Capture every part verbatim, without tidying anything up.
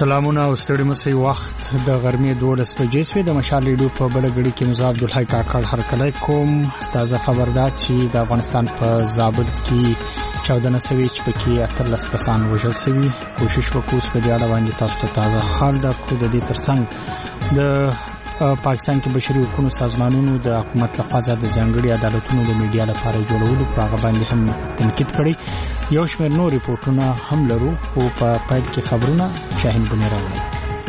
سلامونه او ستړي مسي وخت د غرمې دولس بجې سوی د مشال ریډیو په بل غړي کې نو عبدالحی کاکړ هرکلی کوم. تازه خبر ده چې د افغانستان په زابل کې چودنه سوي چې پکې اتلس کسان وژل سوي. کوشش وکړو چې په دې اړه باندې تاسو ته تازه حال د کو د دې ترڅنګ د پاکستان کې بشري حقوقو سازمانونو د حکومت لخوا د ځانګړي عدالتونو د میډیا لپاره جوړولو په هغه باندې هم تنقید کړی. یو شمېر نور ریپورتونه هم لرو او په پیل کې خبرونه شاهین بنی راوړي.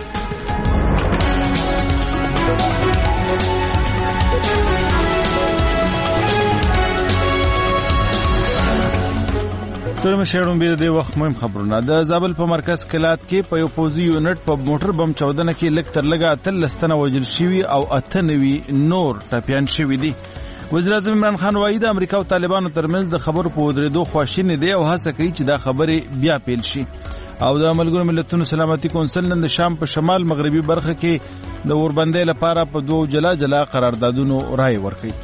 ستورم شهرون به د وخت مهم خبرونه. د زابل په مرکز کلات کې په یو پوزي یونټ په موټر بم چودنه کې لک تر لګه اتلس تنه وژل شوي او اته نوي نور ټپيان شوي دي. وزیر اعظم عمران خان وایي د امریکا او طالبانو ترمنځ د خبرو په ودرېدو خواشینی دی او هڅه کوي چې دا خبرې بیا پیل شي. او د ملګرو ملتونو سلامتي کونسل نن د شام په شمال مغربي برخه کې د اوربندۍ لپاره په دوه جلا جلا قراردادونو رائے ورکړي.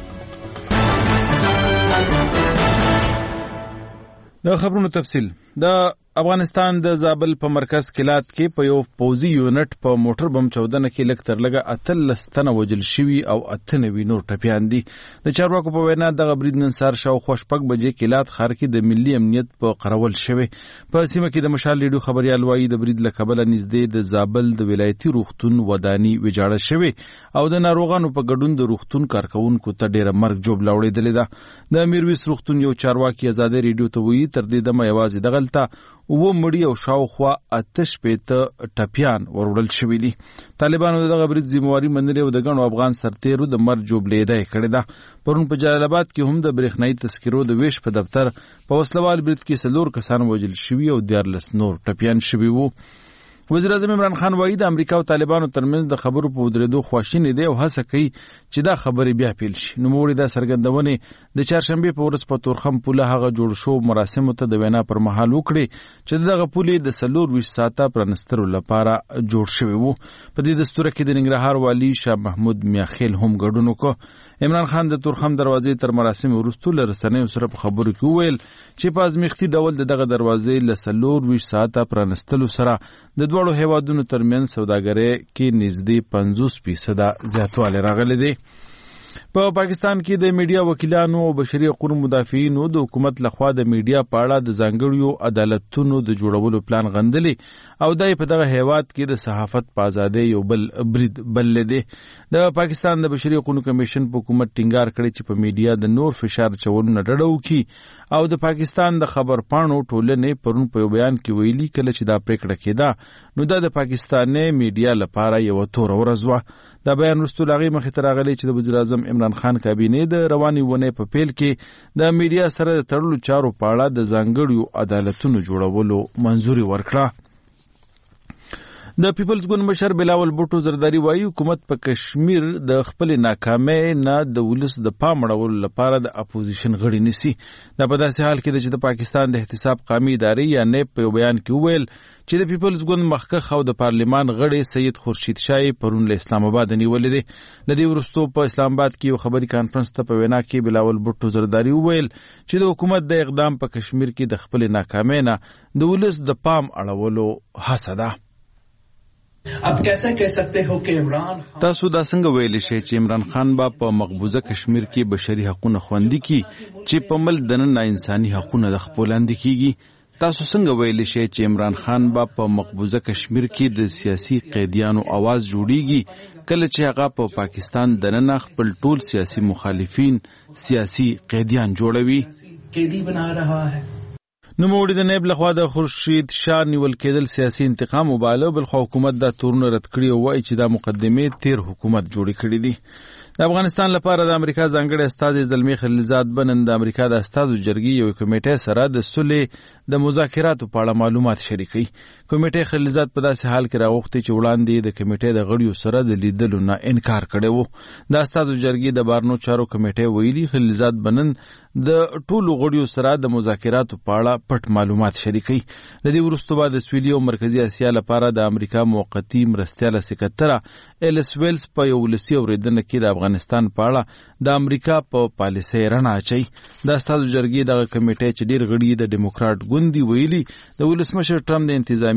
د خبرونو تفصیل. د افغانستان د زابل په مرکز کلات کې په یو پوزي یونټ په موټر بم چودنه کې لک تر لګه اتلس تنه وژل شوي او اته نوي نور ټپيان دي. د چارواکو په وینا دغه برید نن سهار شاوخوا شپږ بجې کلات ښار کې د ملي امنیت په قرول شوی. په سیمه کې د مشال ریډیو خبريال وایي د برید له کبله نږدې د زابل د ولایتي روغتون وداني ویجاړه شوی او د ناروغانو په ګډون د روغتون کارکونکو ته ډیره مرګ جوړ لاوړېدلې ده. د میرویس روغتون یو چارواکي آزادۍ ریډیو ته وایي تر دې دمه یوازې دغلته و مړی او شاوخوا آتش پېته ټپيان وروړل شوي دي. طالبانو دغه برید ذمہواري منلې او د ګڼو افغان سرتیرو د مرګ جوړېدای کړې ده. پرون په جلال آباد کې هم د برېښنايي تذکرو د ویش په دفتر په وسلوال برید کې څلور کسان وژل شوي او دیارلس نور ټپيان شوي وو. وزیر اعظم عمران خان وایي د امریکا او طالبانو ترمنځ د خبرو په ودرېدو خواشینی دی او هڅه کوي چې دا خبرې بیا پیل شي. نوموړي دا څرګندونې د چهارشنبې په ورځ په تورخم پوله هغه جوړ شو مراسمو ته د وینا پر مهال وکړي چې دغه پولې د څلور ویشت ساعته پرانستلو لپاره جوړ شوی وو. په دې دستوره کې د ننګرهار والي شاه محمود میاخیل هم ګډون وکړ. عمران خان د تورخم دروازې تر مراسم وروسته له رسنیو سره په خبرو کې وویل چې په ازمیښتي ډول دغه دروازې له څلور ویشت ساعته پرانستلو سره د دواړو هیوادونو ترمنځ سوداګرۍ کې نږدې پنځوس فیصده زیاتوالی راغلی دی. په پاکستان کې د میډیا وکیلانو او بشري حقوقو مدافعینو د حکومت لخوا د میډیا په اړه د ځانګړیو عدالتونو د جوړولو پلان غندلی او دای په دغه هیواد کې د صحافت په ازادۍ یو بل برید بللی دی. د پاکستان د بشري حقوقو کمیشن په حکومت ټینګار کړی چې په میډیا د نور فشار چولو نه ډډه وکړي او د پاکستان د خبرپاڼو ټولنې پرون په یو بیان کې ویلي کله چې دا پریکړه کېده نو دا د پاکستاني میډیا لپاره یو تور ورځ وه. دا بیان وروسته له هغې مخې ته راغلی چې د وزیر اعظم عمران خان کابینې د روانې ونې په پیل کې د میډیا سره د تړلو چارو په اړه د ځانګړیو عدالتونو جوړولو منظوري ورکړه. د پیپلز ګوند مشر بلاول بوټو زرداری وایي حکومت په کشمیر د خپل ناکامۍ نه د ولس د پام اړولو لپاره د اپوزیشن غړي نیسي. دا په داسې حال کې ده چې د پاکستان د احتساب قومي ادارې یا نیب په یو بیان کې وویل چې د پیپلز ګوند مخکښ او د پارلیمان غړی سید خورشید شاه پرون له اسلام آباد نیولې دي. له دې وروسته په اسلام آباد کې یو خبري کانفرنس ته په وینا کې بلاول بوټو زرداری وویل چې د حکومت د اقدام په کشمیر کې د خپل ناکامۍ نه د ولس د پام اړولو هڅه ده. अब कैसे कह सकते हो कि इमरान تاسو دا څنګه ویلی شئ چې عمران خان با په مقبوضه کشمیر کې بشري حقوقونه خوندي کی چې په مل دننه انساني حقوقونه د خپلواندي کیږي؟ تاسو څنګه ویلی شئ چې عمران خان با په مقبوضه کشمیر کې د سیاسي قیدیانو आवाज جوړیږي کله چې هغه په پا پاکستان دننه خپل ټول سیاسي مخالفین سیاسي قیدیان جوړوي؟ قیدی بنا رहा है. نوموړي د نیب لخوا د خورشید شاه نیول کېدل سیاسي انتقام وباله، بلخوا حکومت دا تورونه رد کړي او وایي چې دا مقدمې تیر حکومت جوړې کړي دي. د افغانستان لپاره د امریکا ځانګړی استازی زلمی خلیلزاد بنن د امریکا د استازو جرګې یو کمیټې سره د صلح د مذاکراتو په اړه معلومات شریکوي. کمیټې خلیلزاد په داسې حال کې راغوښتي چې وړاندې د کمیټې د غړیو سره د لیدلو نه انکار کړی و. د استازو جرګې د بارنو چارو کمیټې ویلي خلیلزاد بنن د ټولو غړیو سره د مذاکراتو په اړه پټ معلومات شریکوي. له دې وروسته به د سویلي او مرکزي اسیا لپاره د امریکا موقتي مرستیاله سکرتره ایلس ویلز په یو ولسي اورېدنه کې د افغانستان په اړه د امریکا په پالیسۍ رڼا اچوي. د استازو جرګې دغه کمیټې چې ډېر غړي د ډیموکراټ ګوند دي ویلي د ولسمشر ټرمپ د انتظامیې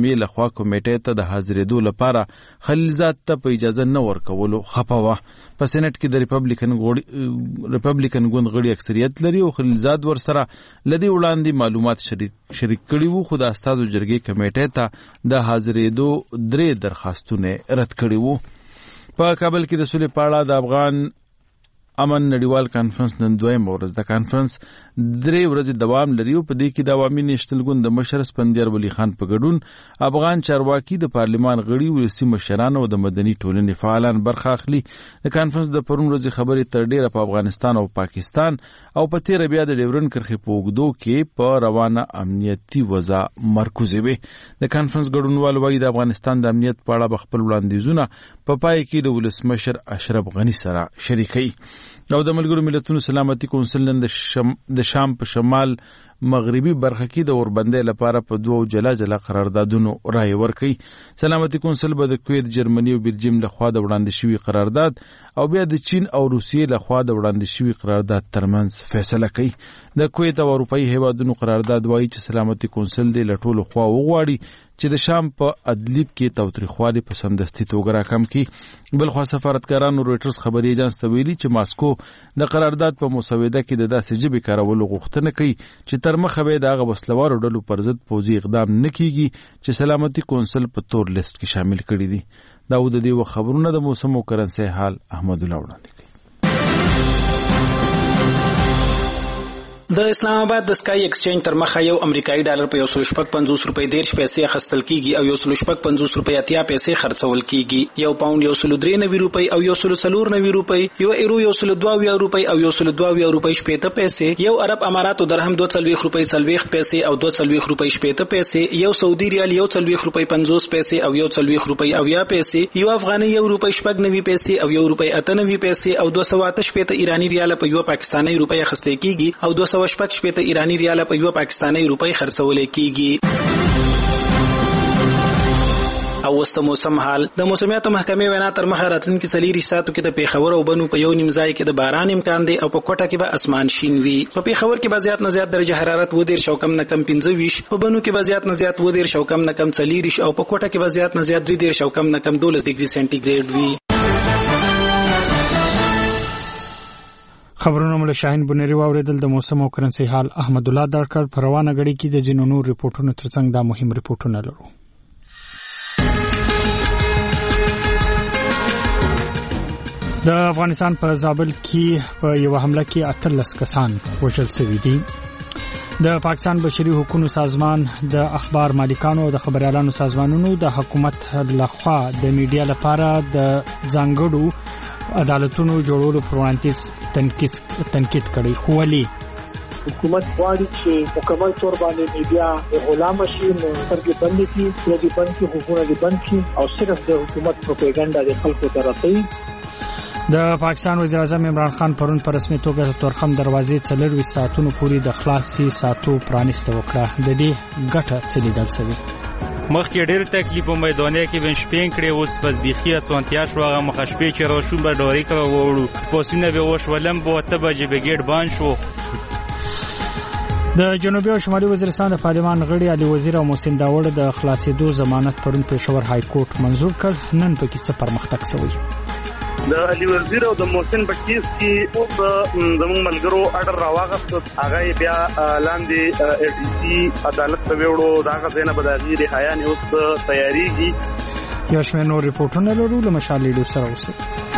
جامعې لخوا کمیټې ته د حاضرېدو لپاره خلیلزاد ته په اجازه نه ورکولو خفه وه. په سېنټ کې د ریپبلیکن ریپبلیکن ګوند غړي اکثریت لري او خلیلزاد ورسره لدی وړاندې معلومات شریک شریک کړي وو، خو د استازو جرګې کمیټې ته د حاضرېدو درې درخواستونه رد کړي وو. په کابل کې د سولې په اړه د افغان امن نړیوال کانفرنس نن دویمه ورځ د کانفرنس درې ورځې دوام لري او په دې کې د عوامي نیشنل ګوند د مشر اسفندیار ولی خان په ګډون افغان چارواکي د پارلمان غړي، ولسي مشران او د مدني ټولنې فعالان برخه اخلي. د کانفرنس د پرون ورځې خبرې تر ډیره په افغانستان او پاکستان او په تیر بیا د ډیورن کرښې په اوږدو کې په روانه امنیتي وضع مرکوز وي. د کانفرنس ګډونوال وایي د افغانستان د امنیت په اړه خپل وړاندیزونه په پای کې د ولسمشر اشرف غني سره شریکوي. او د ملګرو ملتونو سلامتي کونسل نن د شم د شام په شمال مغربي برخه کې د اوربندۍ لپاره په دوو جلا جلا قراردادونو رایه ورکړي. سلامتي کونسل به د کویت، جرمني او بلجیم لخوا د وړاندې شوي قرارداد او بیا د چین او روسیې لخوا د وړاندې شوي قرارداد ترمنځ فیصله کوي. د کویت او اروپایي هیوادونو قرارداد وایي چې سلامتي کونسل دې له ټولو خوا وغواړي چې د شام په ادلیب کې تاوتریخوالي په سمدستي توګه راکم کړي. بلخوا سفارتکارانو رویټرز خبري ایجنس ته ویلي چې ماسکو د قرارداد په مسوده کې د داسې ژبې کارولو غوښتنه کوي چې تر مخه به د هغه وسلوارو ډلو پر ضد پوځي اقدام نه کیږي چې سلامتي کونسل په تور لیست کې شامل کړي دي. دا و د دې خبرونه د موسم او کرنسي حال احمد الله وړاندې کوي. د اسلام آباد د سکای ایکسچینج تر مخه یو امریکایي ډالر په یو سل شپږ پنځوس روپۍ دیرش پیسې اخیستل کیږي او یو سل شپږ پنځوس روپۍ اتیا پیسې خرڅول کیږي. یو پاوند یو سل درې نوي روپۍ او یو سل څلور نوي روپۍ، یو ایرو یو سل دوه اویا روپۍ او یو سل دوه اویا روپۍ شپېته پیسې، یو عرب اماراتو درهم دوه څلوېښت روپۍ څلوېښت پیسې او دوه څلوېښت روپۍ شپېته پیسې، یو سعودي ریال یو څلوېښت روپۍ پنځوس پیسې او یو څلوېښت روپۍ اویا پیسې، یو افغاني یو روپۍ شپږ نوي پیسې او یو روپۍ اته نوي پیسې او دوه سوه اته شپېته ایراني ریال په یو پاکستاني روپۍ اخیستل کیږي او دوه سوه شپږ شپېته ایراني ریال په یو پاکستاني روپۍ خرڅول کیږي. او وست موسم حال د موسمیاتو محکمې وینا تر مخه راتلونکي څلېرویشت ساعتو کې د پیښور او بنو په یو نیم ځای کې د باران امکان دی او په کوټه کې به اسمان شین وي. په پیښور کې به زیات نه زیات درجه حرارت و دېرش او کم نه کم پنځه ویشت، په بنو کې به زیات نه زیات و دېرش او کم نه کم څلېرویشت او په کوټه کې به زیات نه زیات درې دېرش او کم نه کم دولس ډیګري سانتي ګریډ وي. خبرونه مله شاهین بنری واوریدل. د موسم او کرنسي حال احمد الله درکړ. په روانه غړي کې د جنونو ریپورتونو ترڅنګ دا مهم ریپورتونه لرو. د افغانستان په زابل کې په یو حمله کې اتلس کسان وژل شوي دي. د پاکستان بشري حقوقو سازمان د اخبار مالکانو او د خبريالانو سازمانونو د حکومت لخوا د میډیا لپاره د ځانګړو عدالتونو جوړولو پر وړاندیز تنقید کړی، خو ولې حکومت غواړي چې مکمل تور باندې میډیا غلام شي، نو سترګې بندې کړي، د بند کې حقوقونه دي بند شي او صرف د حکومت پروپاګاندا د خلکو ته رسوي. د پاکستان وزیر اعظم عمران خان پرون په رسمي توګه تورخم دروازې څلرویشت ساعتونو پورې د خلاصي ساتو پرانیسته وکړه. د دې ګټه څه لیدل شوې؟ مخکې ډېر تکلیف په میدانه کې ون شپین کړي، اوس پس بيخي اسانتیا شو. هغه مخ شپې چې را شو به ډوري کړو وړو پوسینه به وشولم به ته به به ګډ بان شو. د جنوبي او شمالي وزیرستان د پارلمان غړي علي وزیر او محسن داوړ د خلاصېدو ضمانت پرون پېښور های کورټ منزور کړ. نن پکې څه پرمختګ شوی؟ د علي وزیر او د محسن په کیس کې اوس زموږ ملګرو اډر راواغست، هغه بیا لاندې ای ډي سي عدالت ته وړو، دا غوښنه نه بدایي رهایا نه اوس تیاریږي. یو شمېر نور ریپورتونه لرو له مشال لیدو سره اوسه.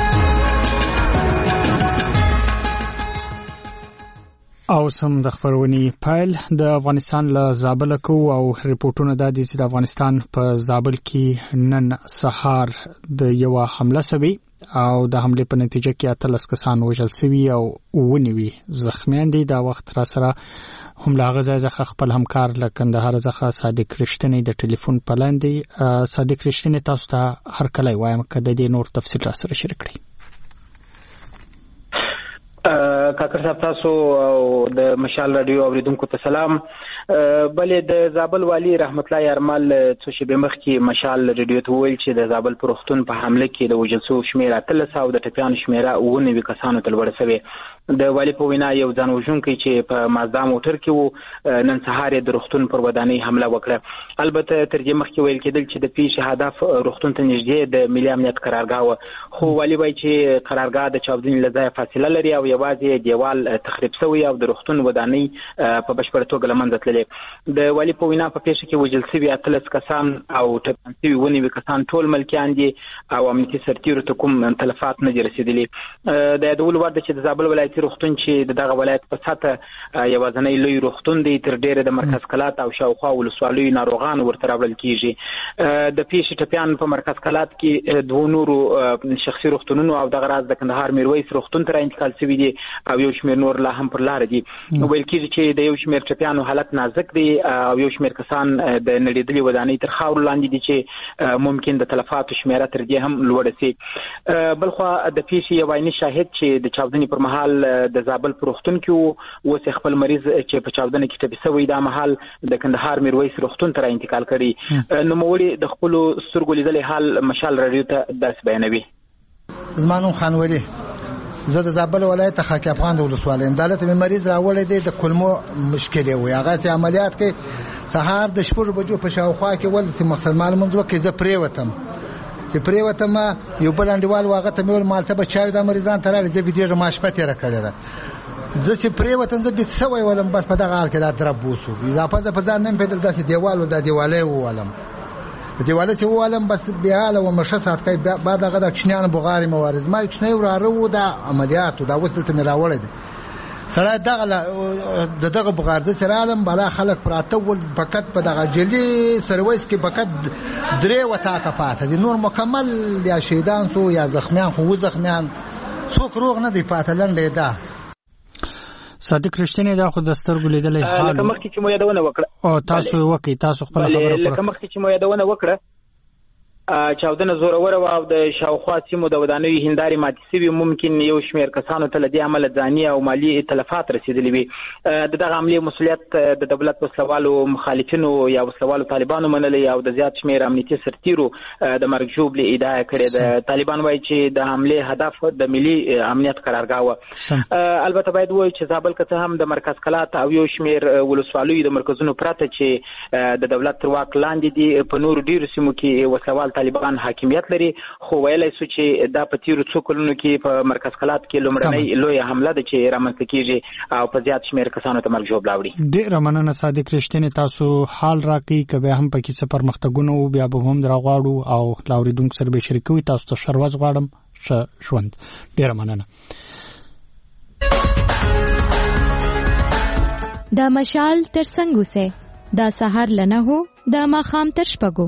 او سم د خبرونې پایل د افغانستان له زابل کو او ریپورتونه د دې د افغانستان په زابل کې نن سهار د یو حمله سوي او د حمله په نتیجه کې اتلس کسان وژل شوي او ونیوي زخمیان دي. دا وخت را سره هم لا غزا ځخه خپل همکار له کندهار ځخه صادق رښتینی د ټلیفون پلاندې. صادق رښتینی تاسو ته هر کله وایم کده دې نور تفصیل را سره شریک کړئ. کاکر صاحب تاسو او د مشال رادیو اوریدونکو ته سلام. بلې د زابل والی رحمت الله یارمل څو شپې مخکې مشال ریډیو ته ویل چې د زابل پروختون په حمله کې د وژل شوو شمېر اتلس او د ټپیانو شمېره اووه نوي کسانو ته لوړه شوې. د والی په وینا یو ځان وژونکی چې په مازدا موټر کې و نن سهار د روغتون پر ودانۍ حمله وکړه. البته تر دې مخکې ویل کېدل چې د پیښې هدف روغتون ته نږدې د ملي امنیت قرارګاه و، خو والی وایي چې قرارګاه د چاودنې له ځایه فاصله لري او یوازې دیوال تخریب شوی او د روغتون ودانۍ په بشپړه توګه له منځه تللې. د والی په وینا په پیښه کې وژل شوي اتلس کسان او ټپیان شوي اووه نوي کسان ټول ملکیان دي او امنیتي سرتیرو ته کوم تلفات نه دي رسېدلي. د یادولو وړ ده چې د زابل ولایتي روغتون چې د دغه ولایت په سطحه یوازینی لوی روغتون دی، تر ډیره د مرکز کلات او شاوخوا ولسوالیو ناروغان ورته راوړل کیږي. د پیښې ټپیان په مرکز کلات کې دوه نورو شخصي روغتونونو او دغه راز د کندهار میرویس روغتون ته انتقال شوي دي او یو شمېر نور لا هم پر لار دي. ویل کیږي چې د یو شمېر ټپیانو حالت نازک دی او یو شمېر کسان د نړېدلې ودانۍ تر خاورو لاندې دي چې ممکن د تلفاتو شمېره تر دې هم لوړه شي. بلخوا د پیښې یو عیني شاهد چې د چاودنې پر مهال د زابل روغتون کې اوس خپل مریض چې په چاودنه کې ټپي شوی دا مهال د کندهار میرویس روغتون ته انتقال کړي. نو موري د خپل سترګو لیدلې حال مشال رادیو ته درس بیانوي. زمانو خانوری زه د زابل ولایت خاک افغان د ولسوالۍ عدالت می مریض راوړی دی د کلمو مشکل وي، هغه چې عملیات کې سهار د شپږ بجو په شاوخوا کې ول چې مقصد مال منځ وکړي زه پرې وتم چې پرې وتم یو بل انډیوال واغه ته مې مالته به چای د مریضان ته راځي چې بيډه ماشپته را کړی ده. زه چې پرې وتم زه بیت سوی ولم بس په دغه حال کې دا درب وسو اضافه په ځان نیم پیدل داسې دیوال ول د دیوالې ولم دیوالې چې ولم بس بیا له مشه سات کې بعد هغه د چنیان بغاری موارد ما چنی وراره و د عملیات دا وصلت مې راوړل دي سره دغه د دغه بغارده سره عالم بلا خلک پراته ول فقط په دغه جلی سرویس کې فقط درې وتا کفاته دي نور مکمل یا شهیدان سو یا زخمیان خو زخمیان څوک روغ نه دی فاتلن لیدا. صادق رښتینی دا خو د سترګو لیدلې حال لکه مخکې چې مو یادونه وکړه او تاسو وکي تاسو خپل خبره لکه مخکې چې مو یادونه وکړه چاودنه زوروره او د شاوخوا سیمو د ودانیو هنداري ماتي سوي ممکن یو شمېر کسانو ته لدی عمل ځاني او مالی تلفات رسیدلی وي. د دغه عملي مسولیت د دولت په سوالو مخالفینو یا سوالو طالبانو منلي او د زیات شمېر امنیتي سرتیرو د مرګ ژوبلې ادعا کړې ده. طالبان وایي چې د حمله هدف د ملي امنیت قرارګاه و. البته باید وایي چې زابل که هم د مرکز کلات او یو شمېر ولسوالیو د مرکزونو پرته چې د دولت تر واک لاندې دي په نور ډیرو سیمو کې وسوال طالبان حاکمیت لري، خو ویلای سو چې دا په تیرو څو کلونو کې په مرکز کلات کې لومړنۍ لوی حمله ده چې رامنځته کیږي او په زیات شمېر کسانو ته مرګ ژوبل راوړي. ډېر مننه صادق رښتینی تاسو حال راکړئ که بیا هم پکې څه پرمختګونه وو بیا به هم درغواړو او لاوریدونکو سره به شریکوي. تاسو ته شروز غواړم ښه ژوند. ډېر مننه. دا مشال تر څنګه سه دا سحر لنه هو دا ماخام تر شپږو.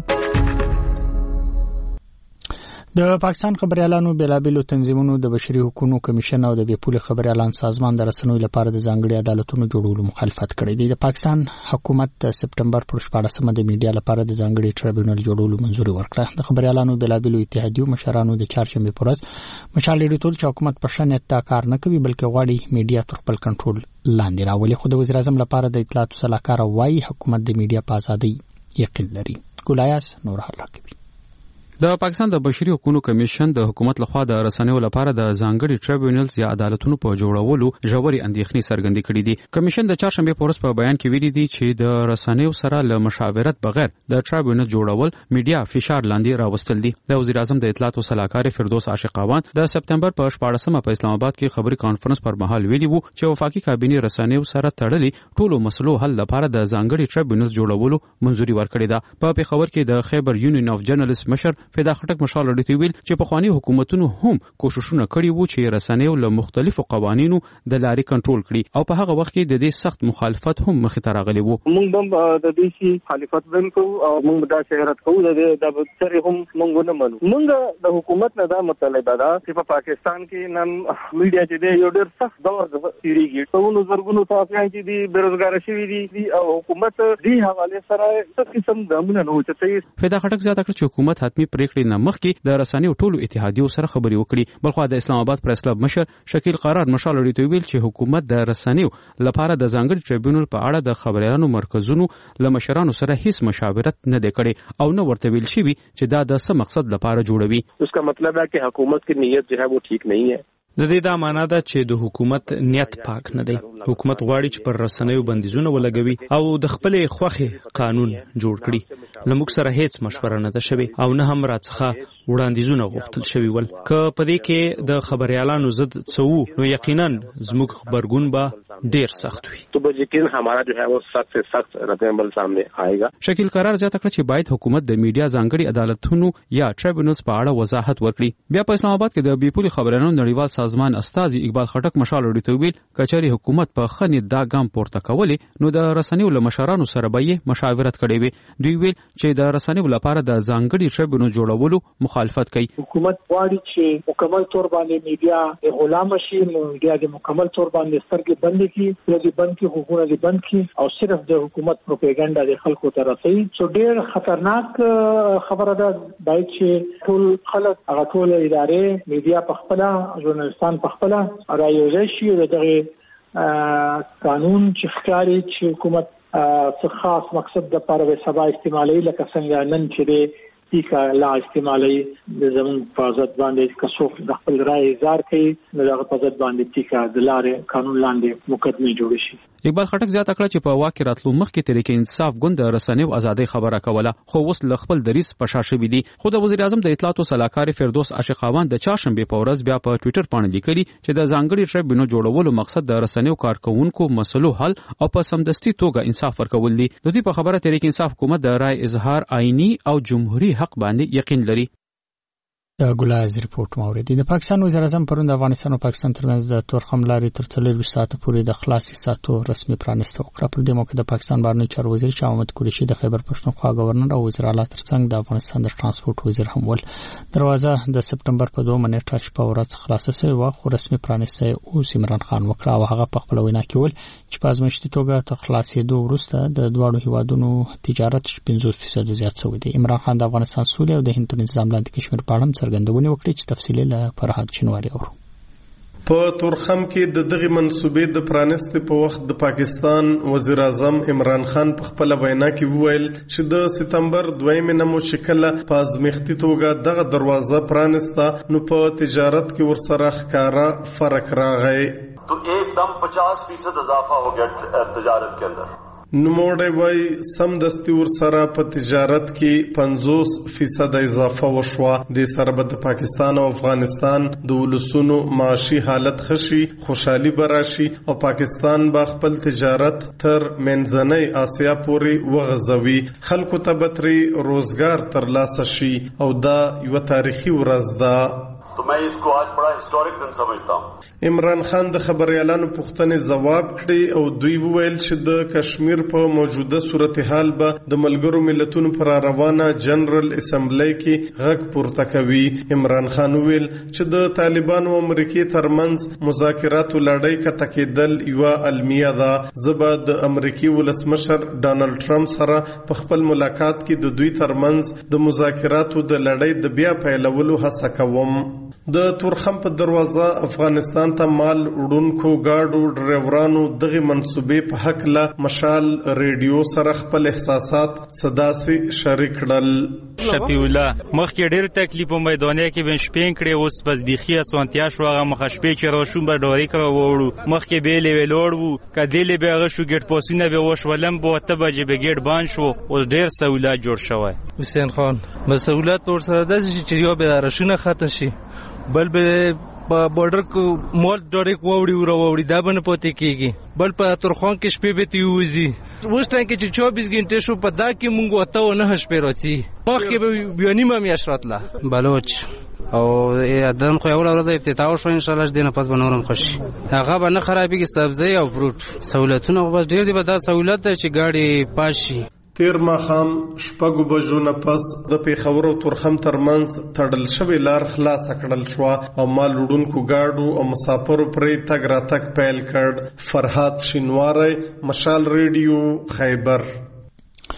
د پاکستان خبريالانو بیلابیلو تنظیمونو د بشري حقوقو کمیشن او د بیپول خبريالان سازمان د رسنوي لپاره د ځانګړي عدالتونو جوړولو مخالفت کړی دی. د پاکستان حکومت د سپټمبر پر شپاړسمه د میډیا لپاره د ځانګړي ټریبیونل جوړولو منځوري ورکړه. د خبريالانو بیلابیلو اتحادیو مشرانو د چهارشنبه پر ورځ مشال لیدل چې حکومت په شنت تا کار نه کوي بلکې غواړي میډیا تر خپل کنټرول لاندې راولي. خو د وزیر اعظم لپاره د اطلاعاتو صلاحکار وايي حکومت د میډیا په ازادي یقین لري. ګولایاس نور حل کوي. د پاکستان د بشري حقوقو کمیشن د حکومت لخوا د رسنیو لپاره د ځانګړي ټریبیونلز یا عدالتونو په جوړولو ژورې اندېښنې څرګندې کړې دي. کمیشن د چهارشنبه په ورځ په بیان کې ویلي دي چې د رسنیو سره له مشاورت بغیر د ټریبیونل جوړول میډیا فشار لاندې راوستل دي. د وزیر اعظم د اطلاعاتو صلاحکار فردوس عاشقاوان د سپټمبر په شپاړسمه په اسلام آباد کې خبري کانفرنس پر مهال ویلي وو چې وفاقي کابینه رسنیو سره تړلې ټولو مسلو حل لپاره د ځانګړي ټریبیونل جوړولو منځوري ورکړې ده. په پیښور کې د خیبر یونین اف جرنالست مشر فدا خټک مشال لري ویل چې په خواني حکومتونو هم کوششونه کړي وو چې رسنیو له مختلفو قوانینو د لارې کنټرول کړي او په هغه وخت کې د دې سخت مخالفت هم مخې ته راغلی وو. موږ هم د دې شي مخالفت وکړو او موږ دا شهرت کوو د د بچره هم موږ نه منو. موږ د حکومت نه دا مطالبه ده چې په پاکستان کې نن میډیا چې دی یو ډېر سخت دور تیریږي. ټولو زرګونو تاسو چې دی بیروزګار شوي دي او حکومت دې حواله سره څه قسم ګامونه نه وچتې. فدا خټک زیاته کړ چې حکومت حتمی پریکړې نه مخکې د رسنیو ټولو اتحادیو سره خبرې وکړي. بلخوا د اسلام آباد پریس کلب مشر شکیل قرار مشال اړیته ویل چې حکومت د رسنیو لپاره د ځانګړي ټریبیونل په اړه د خبريالانو مرکزونو له مشرانو سره هیڅ مشاورت نه دی کړی او نه ورته ویل شوی چې دا د څه مقصد لپاره جوړوي. اس کا مطلب ہے کہ حکومت کی نیت جو ہے وہ ٹھیک نہیں ہے. د دې دا معنا ده چې د حکومت نیت پاک نه دی. حکومت غواړي چې پر رسنیو بندیزونه ولګوي او د خپل خوخه قانون جوړ کړي. لموږ سره هیڅ مشوره نه ده شوی او نه هم راڅخه وړاندیزونه غوښتل شوی ول. که په دې کې د خبريالانو ضد څو نو یقینا زموږ خبرګون به ډیر سخت وي. تو به یقینا ہمارا جو ہے وہ سخت سے سخت ردعمل سامنے آئے گا. شکیل قرار زیاته کړ چې باید حکومت د میډیا ځانګړي عدالتونو یا ټریبیونلز په اړه وضاحت ورکړي. بیا په اسلام آباد کې د بیپولي خبريالانو نړیوال سازمان استازي اقبال خټک مشال اړیته ویل کچاري حکومت په خني دا ګام پورته کولې نو د رسنیو له مشرانو سره به یې مشاورت کړي وي. دوی ویل چې د رسنیو لپاره د ځانګړي ټریبیونل جوړولو مخالفت کوي. حکومت غواړي چې مکمل تور باندې میډیا غلام شي، میډیا د مکمل تور باندې سترګې بند کړي، د بند کې حقوقونه دي بند کړي او صرف د حکومت پروپاګاندا د خلکو ته رسوي. سو ډیر خطرناک خبره ده. باید چې ټول خلک هغه ټول ادارې میډیا په خپل ژورنالستان په خپل رايوځي شي او دغه قانون چې ښکاري چې حکومت څه خاص مقصد د لپاره سبا استعمالي لکه څنګه نن چې ټیکا لا استعمالي د زمون په ځد باندې کسوف د خپل رائے اظهار کوي نو دغه په ځد باندې ټیکا د لارې قانون لاندې مقدمه جوړ شي. اقبال خټک زیاته کړه چې په واقع راتلو مخکې تحریک انصاف ګوند د رسنیو ازادۍ خبره کوله خو اوس له خپل دریس په شا شوي دي. خو د وزیر اعظم د اطلاعات او سلاکار فردوس عاشقاوان د چهارشنبه په ورځ بیا په ټوئیټر باندې لیکلي چې د ځانګړي ټریبیونل جوړولو مقصد د رسنیو کارکونکو مسلو حل او په سمدستي توګه انصاف ورکول دي. د دې په خبره تحریک انصاف حکومت د رائے اظهار آئینی او جمهوریت حق باندې یقین لري. د ګلاز ریپورت موریدي د پاکستان وزیر اعظم پرون د افغانستان او پاکستان ترمنځ د تورخم لارې تر څلور ساعته پورې د خلاصي ساتو رسمي پرانسته وکړه. پر دې موقع د پاکستان بهرنی چارو وزیر شاه محمد قریشي د خیبر پښتونخوا گورنر او وزیر اعلی ترڅنګ د افغانستان د ترانسپورت وزیر هم ول. دروازه د سپټمبر په دوه منېټه شپه ورځ خلاصه شوه او خو رسمي پرانسته او عمران خان وکړه او هغه په خپل وینا کې ول چې په ازمایښتي توګه تر خلاصېدو وروسته د دواړو هیوادونو تجارت پنځوس فیصد زیات شوی دی. عمران خان د افغانستان سولې او د هند تر نظام لاندې کشمیر په اړه څرګندونه وکړه. تفصیلی له فرهاد شنواری اورو. په تورخم کې د دغه منسوبې د پرانست په وخت د پاکستان وزیر اعظم عمران خان په خپل وینا کې وویل چې د سپتمبر دویمه نمو شکل په ازمایښتي توګه دغه دروازه پرانسته نو په تجارت کې ورسره ښکارا فرق راغی. تو एकदम पचास फीसद इजाफा हो गया तजारत के अंदर. نوموړی وای سم دستي ور سره په تجارت کې پنځوس فیصد اضافه وشوه. د سره به د پاکستان او افغانستان د ولسونو معاشي حالت خشي خوشحالي براشي او پاکستان با خپل تجارت تر منځنۍ آسیا پورې وغځوي. خلکو ته بتري روزګار ترلاسه شي او دا یو تاریخي ورځ ده. تو میں اس کو آج بڑا ہسٹورک دن سمجھتا ہوں. عمران خان د خبريالانو پوښتنې ځواب کړي او دوی وویل چې د کشمیر په موجوده صورتحال به د ملګرو ملتونو پر روانه جنرال اسمبلی کې غږ پورته کوي. عمران خان وویل چې د طالبانو او امریکای ترمنځ مذاکراتو لړۍ کته کېدل یو المیه ده. زبا د امریکای ولسمشر ډانلډ ټرمپ سره په خپل ملاقات کې د دوی ترمنځ د مذاکراتو د لړۍ د بیا پیلولو هڅه کوم. د تورخم په دروازه افغانستان ته مال وړونکو گاډو ډرایورانو دغه منسوبې په حق له مشال ریډیو سره خپل احساسات صداسي شریک کړل. شفیع الله مخکې ډېر تکلیف په میدانه کې بن شپین کړي اوس بس بيخي اسوانتیا شو هغه مخ شپې چې را شوم به ډوري کړو وړو مخکې به لې وړو وو کدی به هغه شو ګټ پوسینه به وش ولم به ته بجې به ګټ بان شو اوس ډېر سہولت جوړ شوی. حسین خان مسؤلیت ور سره د چې یو به راشونه ختم شي بل به په بارډر کو مول ډایرک ووري وروړي دا بنه پاتې کیږي بل په ترخوان کې شپې به تیوزي اوس ټاین کې چې چوبیس غنټه شو په دا کې مونږ وته نه شپې راځي مخکې به بیانې مې اشراتله بلوچ او ادم خو یو ورځ افتتاح شو ان شاء الله دینه پس بنورم خوشي هغه به نه خرابېږي سبزی او فروټ سہولتونه بس ډېر دي به دا سہولت ده چې گاډي پاشي. تیر ماخام شپږو بجو نه پس د پیښور او تورخم ترمنځ تړل شوی لار خلاص کړل شو او مال وړونکو گاډو او مسافرو پرې تګ راتګ پیل کړ. فرهاد شینواری مشال ریډیو خیبر.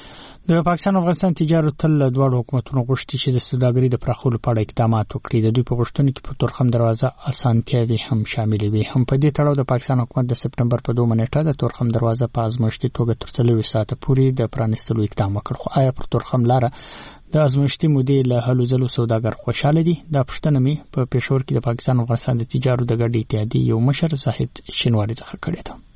د پاکستان او افغانستان تجارت تل دواړو حکومتونو غوښتي چې د سوداګرۍ د پراخولو په اړه اقدامات وکړي. د دوی په غوښتنو کې په تورخم دروازه اسانتیاوې هم شاملې وي. هم په دې تړاو د پاکستان حکومت د سپټمبر په دوه نیټه د تورخم دروازه په ازمایښتي توګه تر څلور ساعته پورې د پرانیستلو اقدام وکړ. خو آیا پر تورخم لاره د ازمایښتي مودې له هلو ځلو سوداګر خوشاله دي؟ دا پوښتنه مې په پېښور کې د پاکستان او افغانستان د تجارت د ګډې اتحادیې یو مشر زاهد شینواري څخه کړې ده.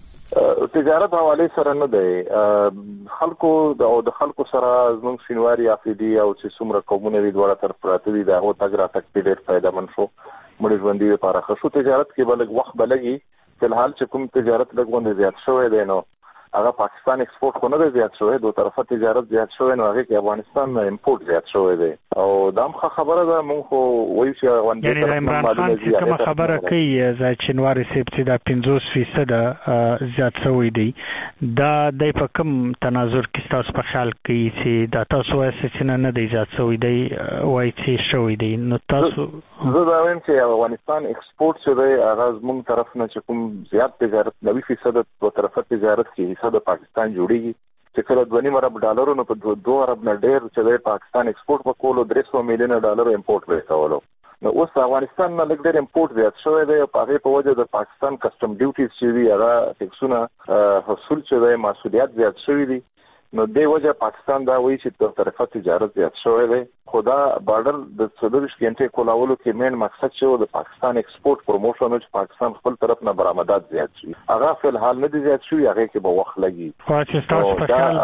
تجارت حواله سره نه دی، خلکو او د خلکو سره زموږ شینواري افریدي او چې څومره قومونه دي دواړه طرف پراته دي، دا هو تګ را تک ډېر فایدهمن شو. مړي ژوندي لپاره ښه شو. تجارت کې به لږ وخت به لګي. فلحال چې کوم تجارت لږ غوندې زیات شوی دی نو هغه پاکستان ایکسپورټ خو نه دی زیات شوی، دوه طرفه تجارت زیات شوی، نو هغه کې افغانستان امپورټ زیات شوی دی او دا هم ښه خبره ده. موږ خو وایو چې افغانستان یعنی د عمران خان چې کومه خبره کوي زاهد شینواري صاحب چې دا پنځوس فیصده زیات شوی دی، دا د په کوم تناظر کې تاسو په خیال کې چې دا تاسو وایي چې نه نه دی زیات شوی دی، وایي چې شوی دی؟ نو تاسو زه دا وایم چې افغانستان ایکسپورټ چې دی هغه زموږ طرف نه چې کوم زیات تجارت نوي فیصد دوه طرفه تجارت کې حصہ د پاکستان جوړیږي چې کله دوه نیم ارب ډالرو نو په دوه ارب نه ډېر چې دی پاکستان ایکسپورټ په کولو درې سوه میلیونه ډالر امپورټ به کولو. نو اوس افغانستان نه لږ ډېر امپورټ زیات شوی دی او په هغې په وجه د پاکستان کسټم ډیوټیز چې دي هغه ټیکسونه حصول چې دی مسؤلیت زیات شوي دي. نو دې وجه پاکستان دا وایي چې دوه طرفه تجارت زیات شوی دی. خو دا بارډر د څلورویشت غنټې کولولو کې مین مقصد چې و د پاکستان ایکسپورټ پروموشن چې پاکستان خپل طرف نه برآمدات زیات شي، هغه فلحال نه دي زیات شوي، هغې کې به وخت لګي. خو چې تاسو په خیال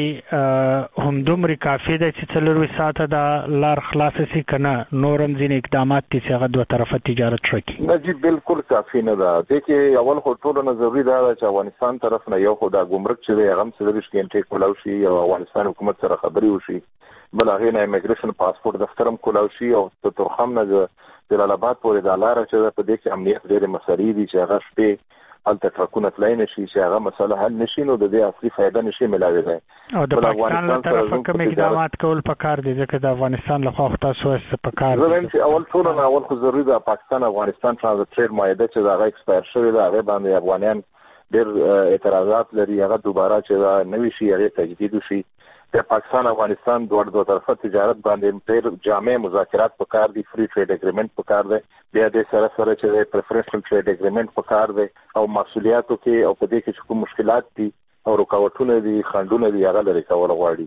باندې همدومره کافي دی چې څلورویشت ساعته دا لار خلاصه شي که نه نور هم ځینې اقدامات دي چې هغه دوه طرفه تجارت ښه کړي؟ نه جی بالکل کافي نه ده. دې کې اول خو ټولو نه ضروري دا ده چې افغانستان طرف نه یو خو دا ګمرک چې دی هغه هم څلورویشت غنټې کولاو شي او افغانستان حکومت سره خبرې وشي، بل هغې نه امیګریشن پاسپورټ دفتر هم کولاو شي او د تورخم نه جلال آباد پورې دا لاره چې ده په دې کې امنیت ډېرې مسلې دي چې هغه شپې هلته ټرکونه تللی نه شي چې هغه مسله حل نه شي، نو د دې اصلي فایده نه شي میلاوېدی. او د پاکستان له طرفه کوم اقدامات کول پکار دي ځکه د افغانستان له خوا خو تاسو وایئ پکار دي؟ زه وایم چې اول ټوله نه اول خو ضروري ده پاکستان افغانستان ټرانزټ ټریډ معاهده چې د هغه ایکسپایر شوې ده هغې باندې افغانیان ډېر اعتراضات لري، هغه دوباره چې دا نوي شي هغې تجدید وشي. د پاکستان افغانستان دوه دوه طرفه تجارت باندې ډېر جامع مذاکرات پکار دي، فری ټریډ اګریمنټ پکار دی، بیا دې سره سره چې پریفرنشل ټریډ اګریمنټ پکار دی او محصولیاتو کې او په دې کې چې کوم مشکلات دي او رکاوټونه دي خنډونه دي هغه لرې کول غواړي.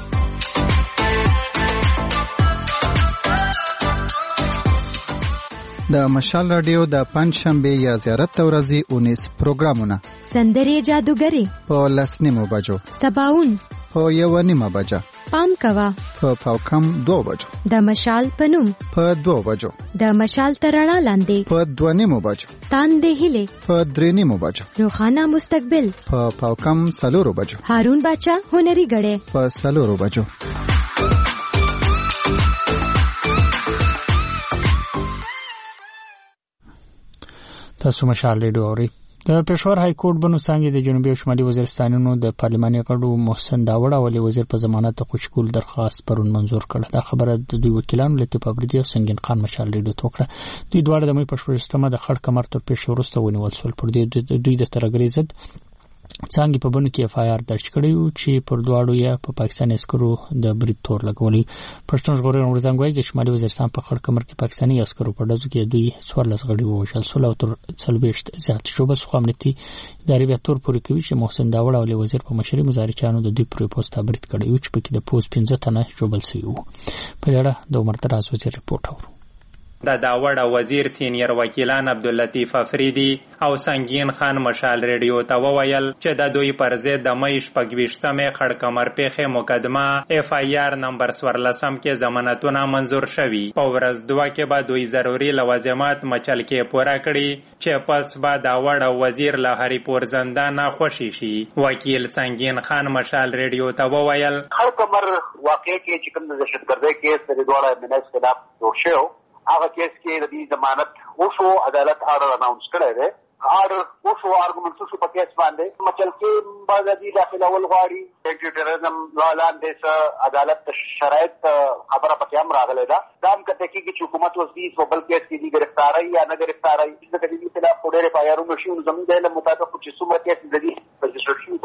د مشال رادیو د پنځشنبه یا زیارت ورځې اونیس پروګرامونه: سندرې جادوګري په لسنیمو بجو، سباون په یو نیمه بجه، پام کوا په پاوکم دو بجو، د مشال پنوم په دو بجو، د مشال ترڼا لاندې په دوه نیمو بجو، تاندې هلي په درې نیمو بجو، روخانه مستقبل په پاوکم سلورو بجو، هارون باچا هنري غړې په سلورو بجو. تاسو مشال ریډیو اورئ. د پېښور های کورټ بنو څانګې د جنوبي او شمالي وزیرستانونو د پارلماني غړو محسن داوړ او ولي وزیر په ضمانت د خوشکول درخواست پرون منظور کړ. دا خبره د دوی وکیلانو لطیف افریدي او سنگین خان مشال ریډیو ته وکړه. دوی دواړه د مې په شپږمه د خړ کمر تر پیښ وروسته ونیول شول. پر دې دوی د ترګري ضد څنګه په بنو کې اف آی آر درج کړی و چې پر دواړو یې په پاکستان عسکرو د برید تور لګولي. پښتون ژغورنې ورځنګ وایي چې شمالي وزیرستان په خړ کمر کې پاکستاني عسکرو په ډزو کې دوی څوارلس غړي ووژل شول او تر څلوېښت زیات شو. بس خو امنیتي ادارې بیا تور پورې کوي چې محسن داوړ او ولي وزیر په مشرۍ مزارچانو د دوی پرې پوسټ برید کړی و چې پکې د پوز پنځه تنه ژوبل شوي وو. په دې اړه د عمر دراز وزیر رپورټ اورو. د داوړ وزیر سینیر وکیلان عبداللطیف افریدي او سنگین خان مشال ریډیو ته وویل چې د دوی پر ضد د مې شپږویشتمې خړ کمر پیښې مقدمه اف آی آر نمبر څوارلسم کې ضمانتونه منظور شوي. په ورځ دوه کې به دوی ضروري لوازمات مچل کې پوره کړي چې پس به داوړ وزیر له هری پور زندان خوشي شي. وکیل سنگین خان مشال ریډیو ته وویل خړ کمر واقع کې چې کوم د دهشتګردۍ کیس د دوه منځ خلاف جوړ شو هغه کیس کې د دې ضمانت وشو، عدالت آرډر اناونس کړی دی، آرډر وشو، آرګومنټ شو په کیس باندې مچل کې بعد د داخلول غواړي ټیرریزم لا لاندې څه عدالت شرایط خبره پکې هم راغلی ده. دا هم کته کې چې حکومت اوس دې په بل کیس کې دي ګرفتاري یا نه ګرفتاري د دې خلاف ډېرې پایارونه شي. زموږ د علم مطابق چې څومره کیس د دې په رجسټر شي پر رجسټر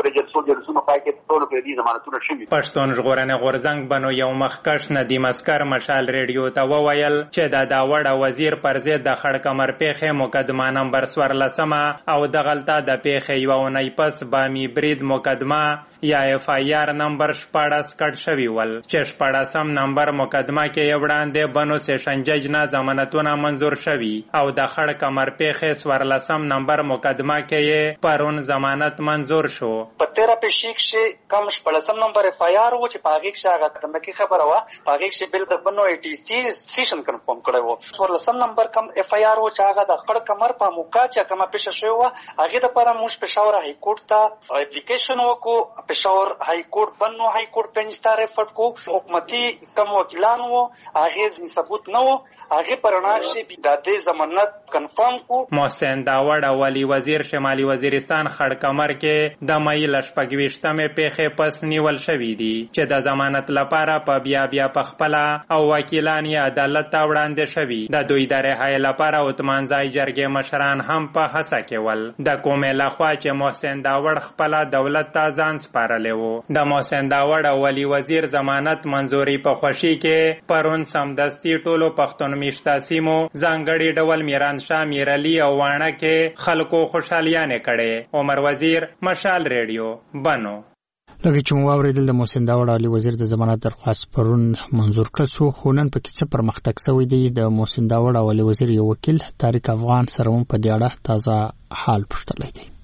ټول جلسونه پای کې ټول په دې ضمانتونه شوي. پښتون ژغورنې غورځنګ بنو یو مخکښ ندیم اسکر مشال ریډیو ته وویل چې د داوړ وزیر پر ضد د خړ کمر پیښې مقدمه نمبر څوارلسمه او د غلطه د پیښې یوه اونۍ پس بامي برید مقدمه یا اف آی آر نمبر شپاړس کټ شوي ول چې شپاړسم نمبر مقدمه کې وړاندې بنو سیشن جج نه ضمانتونه منظور شوي او د خړ کمر پیښې څوارلسم نمبر مقدمه کې پرون ضمانت منظور شو. په تیرا پیښې کې کم شپاړسم نمبر اف آی آر و چې په هغې کې هغه تمکي خبره وه په هغې کې بل د بنو ای ټي سي سیشن کنفرم کړی و. څوارلسم نمبر کم اف آی آر و چې هغه د خړ کمر په موقع چې کومه پیښه شوې وه هغې دپاره موږ پېښور های کورټ ته اپلیکیشن وکړو. پېښور های کورټ بنو های کورټ بینچ ته ریفر کړو. حکومتي کم وکیلان وو هغې ثبوت نه و هغې په رڼا کښې د دې ضمانت کنفرم کړو. محسن داوړ او ولي وزیر شمالي وزیرستان خړ کمر کې د مۍ له شپږویشتمې پیښې پس نیول شوي دي چې د ضمانت لپاره په بیا بیا په خپله او وکیلان یې عدالت ته وړاندې شوي. د دوی د رهایۍ لپاره عثمانزای جرګې مشران هم په هڅه کې ول. د کومې لخوا چې محسن داوړ خپله دولت ته ځان سپارلی و. د محسن داوړ او ولي وزیر ضمانت منظوري په خوښي کې پرون سمدستي ټولو پښتون میشته سیمو ځانګړي ډول میرانشاه میرعلي او واڼه کې خلکو خوشحالیانې کړې. عمر وزیر مشال ریډیو بنو. لکه چې مو واورېدل د محسن داوړ علي وزیر د ضمانت درخواست پرون منظور کړل شو خو نن پکې څه پرمختګ شوی دی. د محسن داوړ او علي وزیر یو وکیل طارق افغان سره هم په دې اړه تازه حال پوښتلی دی.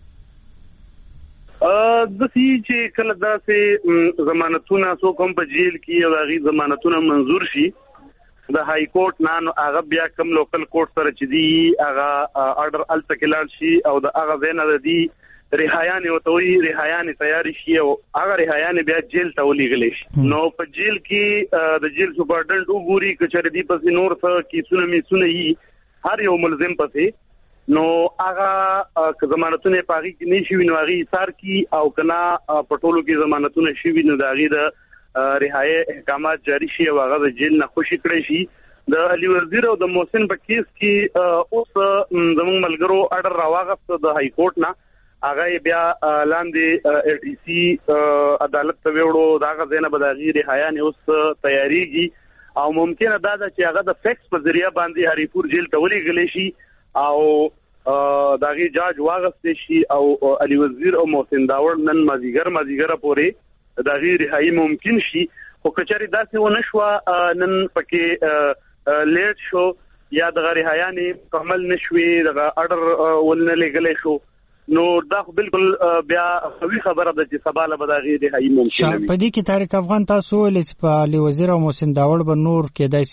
داسې چې کله داسې ضمانتونه څوک هم په جیل کې او د هغې ضمانتونه منظور شي د های کورټ نه نو هغه بیا کوم لوکل کورټ سره چې دي هغه آرډر هلته کې لاړ شي او د هغه ځای نه د دې رهایانې ورته وایي رهایانې تیارې شي او هغه رهایانې بیا جیل ته ولېږلی شي. نو په جیل کې د جیل سپارټنډ وګوري که چېرې دې پسې نور څه کیسونه میسونه وي هر یو ملزم پسې نو هغه که ضمانتونه یې په هغې کې نه شي وي نو هغې ایثار کړي او که نه په ټولو کې ضمانتونه شوي نو د هغې د رهایي احکامات جاری شي او هغه د جیل نه خوشي کړی شي. د علي وزیر او د محسن په کیس کې اوس زموږ ملګرو اډر راواغست د های کورټ نه هغه بیا لاندې ای ټي سي عدالت ته ویوړو د هغه ځای نه به د هغې رهایانې اوس تیاریږي او ممکنه دا ده چې هغه د فیکس په ذریعه باندې هریپور جیل ته ولېږلی شي او د هغې جاج واغستی شي او علي وزیر او محسن داوړ نن مازدیګر مازدیګره پورې د هغې رهایي ممکن شي. خو که چېرې داسې ونه شوه نن پکې لیټ شو یا دغه رهایانې کمل نه شوې دغه اډر ولنه لیږلی شو نو دا خو بالکل بیا قوي خبره ده چې سبا له به د هغې رهایي ممکنه وي. په دې کې طارق افغان تاسو وویلې چې په علي وزیر او محسن داوړ به نور کېدای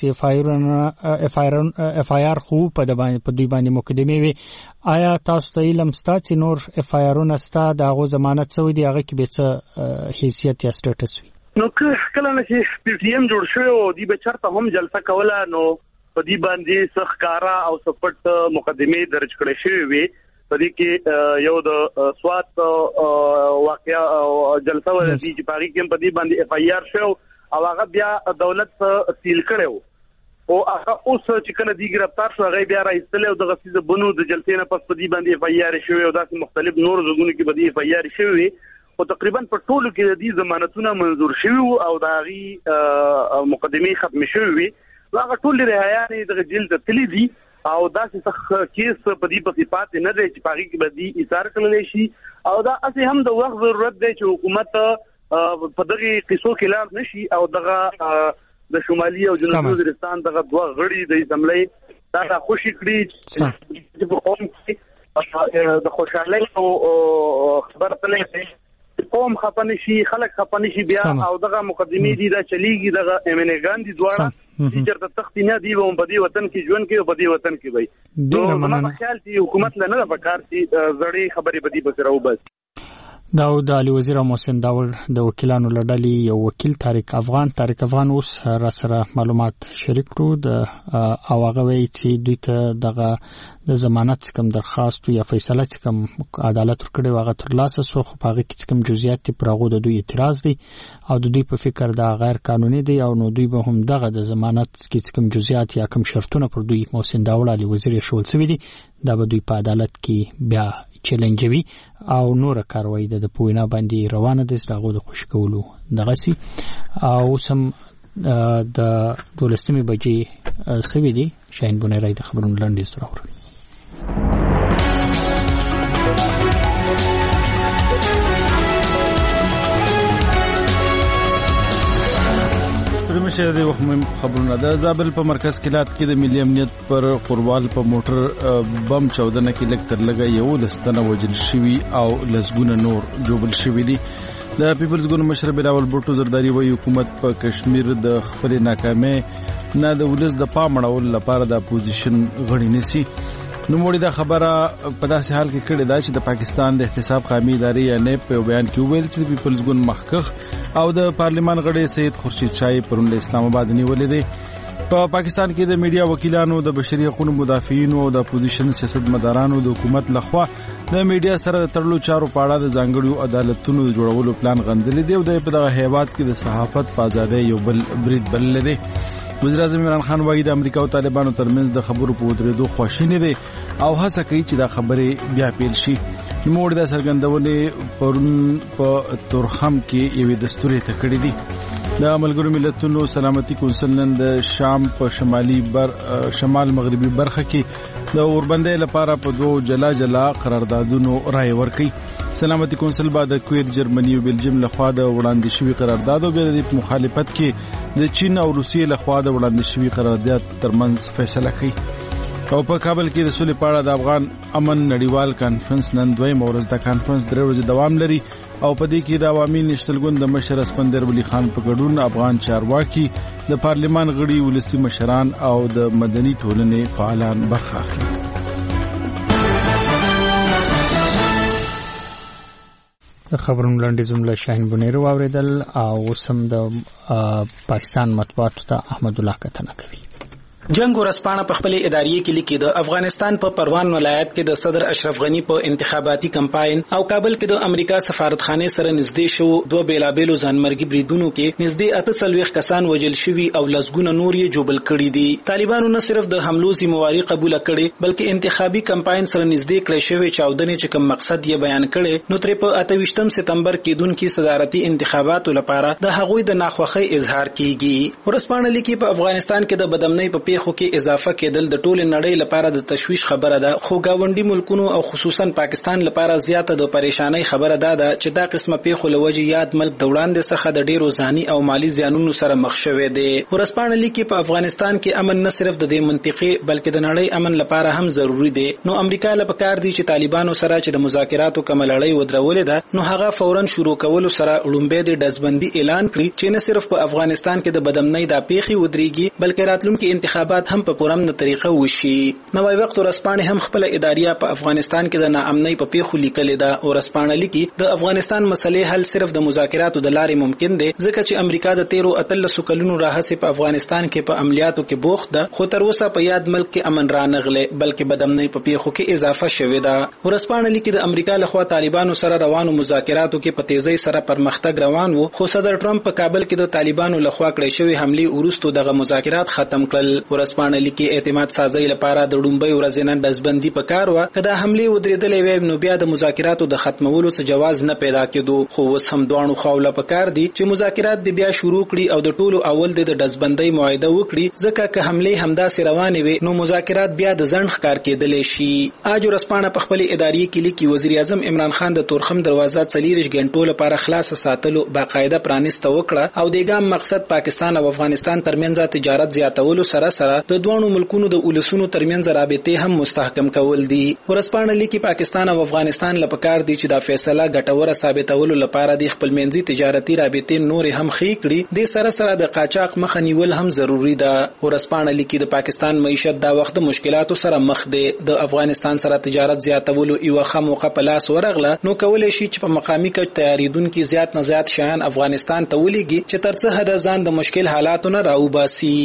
شي اف آی آر خو په دوی باندې مقدمې وي. آیا تاسو ته علم شته چې نور اف آی آرونه شته د هغو ضمانت شوی دی هغه کې به څه حیثیت یا سټیټس وي؟ نو کله نه چې پی ټي ایم جوړ شوی او دوی به چېرته هم جلسه کوله نو په دې باندې څه ښکاره او څه پټ مقدمې درج کړې شوې وي. په دې کې یو د سوات واقعه جلسه وه چې په هغې کې هم په دې باندې اف آی آر شوی او هغه بیا دولت سیل کړی و او هغه اوس چې کله دی ګرفتار شو هغه بیا راایستلی او دغه څیزه بنو د جلسې نه پس په دې باندې اف آی آر شوی او داسې مختلف نور ځایونو کې به دې اف آی آر شوی وي خو تقریبا په ټولو کې د دې ضمانتونه منظور شوي وو او د هغې مقدمې ختمې شوې وي نو هغه ټولې رهایانې دغه جیل ته تللي دي او داسې څه کیس په دې پسې پاتې نه دی چې په هغې کې به دې ایثار کړلی شي او دا هسې هم د وخت ضرورت دی چې حکومت په دغې قصو کې لاړ نه شي او دغه د شمالي او جنوبي وزیرستان دغه دوه غړي د اسمبلۍ دا راخوشي کړي چې په قوم کې د خوشحالۍ او خبر تللی دی قوم خفه نه شي خلک خفه نه شي بیا او دغه مقدمې دي دا چلیږي دغه ایم ان اګان دي دواړه چې چېرته تختې نه دي به هم په دې وطن کې ژوند کوي او په دې وطن کې به نو زما په خیال چې حکومت له نه ده پکار چې زړې خبرې په دې پسې راوباسي. دا د علي وزیر او محسن داوړ د وکیلانو له ډلې یو وکیل طارق افغان طارق افغان اوس را سره معلومات شریک کړو د او هغه وایي چې دوی ته دغه د ضمانت څه کوم درخواست یا فیصله څه کوم عدالت ورکړی و هغه ترلاسه سو خو په هغې کې څه کوم جزئیات دي پر هغو د دوی اعتراض دی او د دوی په فکر دا غیر قانوني دی او نو دوی به هم دغه د ضمانت کې څه کوم جزئیات یا کوم شرطونه پر دوی محسن داوړ علي وزیر یې ښول شوي دي دا به دوی په عدالت کې بیا چیلنجوي او نور کاروي د پوینا باندې روانه ده دغه د خوش کولو دغه سي او سم د دولسمه بجې سوي دي شاهین بونیرای د خبرونو لاندې سره اوري مشه د وخت خبرونه د زابل په مرکز کلات کې د ملي امنیت پر قروال په موټر بم چودنه کې لکتر لګا یو لستنه وجل شوی او لزګونه نور جوبل شوی دي د پیپلز ګوند مشر بلاول بوټو زرداری وی حکومت په کشمیر د خپل ناکامۍ نه د ولس د پامړول لپاره د اپوزیشن غړي نسی نو موږ دا خبره په داسې حال کې کړې ده چې د پاکستان د احتساب قومي ادارې یا نیب په بیان کې ویل چې د پیپلز ګوند محقق او د پارلیمان غړي سید خورشید شاه پرون د اسلام آباد نیولې دي په پاکستان کې د میډیا وکیلانو د بشري حقوقو مدافعینو او د اپوزیشن سیاستمدارانو د حکومت لخوا د میډیا سره د تړلو چارو په اړه د ځانګړو عدالتونو د جوړولو پلان غندلې دی او د په دغه هیواد کې د صحافت په ازادۍ یو بل برید بلل دي وزیر اعظم عمران خان وايي د امریکا او طالبانو ترمنځ د خبرو په ودرېدو خوشینه دي او هڅه کوي چې دا خبرې بیا پیل شي نو د سرګندونې پرون په تورخم کې یو دستوري تکړه دي د ملګرو ملتونو سلامتي کونسل نن د شام په شمالي بر شمال مغربي برخه کې د اوربندې لپاره په دوه جلا جلا قراردادونو رائے ورکړي سلامتي کونسل بعد د کویت جرمني او بلجیم لخوا د وړاندې شوی قرارداد او د مخالفت کې د چین او روسیې لخوا د وړاندې شوی قرارداد ترمنځ فیصله کړي او په کابل کې د سولې په اړه د افغان امن نړیوال کانفرنس نن دویم ورځ د کانفرنس درې ورځې دوام لري او په دې کې د عوامي نېشنل ګوند د مشر اسپندر ولی خان په ګډون افغان چارواکي د پارلیمان غړي ولسی مشران او د مدني ټولنې فعالان برخه اخلي خبرونه لاندې جمله شاهین بونیر واوریدل او سم د پاکستان مطبوعاتو ته احمد الله کتنه کوي جنگ ورسپانه په خپل ادارې کې لیکي د افغانستان په پروان ولایت کې د صدر اشرف غنی په انتخاباتي کمپاین او کابل کې د امریکا سفارتخانه سره نږدې شو دوه بیلابېلو ځانمرګي بریدونو کې نږدې اته څلوېښت کسان وژل شوي او لسګونه نور یې جوبل کړي دي طالبانو نه صرف د حملو ذمہواری قبول کړي بلکې انتخابي کمپاین سره نږدې کړي شوی چاودنې چې کوم مقصد یې بیان کړي نو تر په اته ویشتم سپتمبر کې دونکو صدارتي انتخاباتو لپاره د هغوی د ناخوخي اظهار کیږي ورسپانه لیکي په افغانستان کې د بدامنۍ په پیښو کې اضافه کېدل د ټول نړۍ لپاره د تشویش خبره ده خو گاونډي ملکونو او خصوصا پاکستان لپاره زیاته د پریشانی خبره ده چې دا قسمه پیښو لوجه یاد ملک د وړاندې څخه د ډیرو ځاني او مالی زیانونو سره مخ شوې دي ورسپانه لیکي په افغانستان کې امن نه صرف د دې منطقي بلکې د نړۍ امن لپاره هم ضروری دی نو امریکا لپاره کار دی چې طالبانو سره چې د مذاکراتو کوم لړۍ ودرولې ده نو هغه فورا شروع کول سره لومبه د دزبندي اعلان کړی چې نه صرف په افغانستان کې د بدامنۍ د پیښې ودرېږي بلکې راتلونکي انتخابات هم په پرامن طریقه وشي نوای وخت ورسپانه هم خپل اداریه په افغانستان کې د ناامنۍ په پیښو لیکلې ده ورسپانه لیکي د افغانستان مسلې حل صرف د مذاکراتو د لارې ممکن دی ځکه چې امریکا د تیرو اتلسو کلونو راهسه په افغانستان کې په عملیاتو کې بوخت ده خو تر اوسه په یاد ملک کې امن را نغله بلکې بدامنۍ په پیښو کې اضافه شوې ده ورسپانه لیکي د امریکا لخوا طالبانو سره روانو مذاکراتو کې په تیزی سره پرمختګ روان وو خو صدر ټرمپ په کابل کې د طالبانو لخوا کړې شوی حمله ورستو دغه مذاکرات ختم کړل ورسپانه لیکي اعتماد سازي لپاره د ډومبۍ ورځې دزبندي په کار و کدا حمله ودرېدلې وې نو بیا د مذاکراتو د ختمولو څخه جواز نه پیدا کېدو خو وس هم دوانو خاوله په کار دي چې مذاکرات د بیا شروع کړي او د ټولو اول د دزبندۍ معاهده وکړي ځکه که حمله همداسې روانه وي نو مذاکرات بیا د ځنډ ښکار کېدل شي اج ورسپانه په خپل ادارې کې لیکي وزیر اعظم عمران خان د تورخم دروازه څلیرش غنټو لپاره خلاص ساتلو باقاعده پرانیسته وکړه او د ګام مقصد پاکستان او افغانستان ترمنځ تجارت زیاتولو سره سره د دوه ملکونو د ولسونو ترمنځ رابطې هم مستحکم کول دي ورسپانه لیکي پاکستان او افغانستان لپاره کار دي چې دا فیصله ګټوره ثابتولو لپاره د خپل منځي تجارتي رابطې نور هم خې کړي د سره سره د قاچاق مخ نیول هم ضروری ده ورسپانه لیکي د پاکستان معیشت دا وخت مشکلاتو سره مخ دي د افغانستان سره تجارت زیاتولو یو خموقه پلاس ورغله نو کولای شي چې په مقامی کې تیاریدونکو زیات نه زیات شیان افغانستان ته ولېږي چې ترڅه حد ځان د مشکل حالاتو نه راوباسي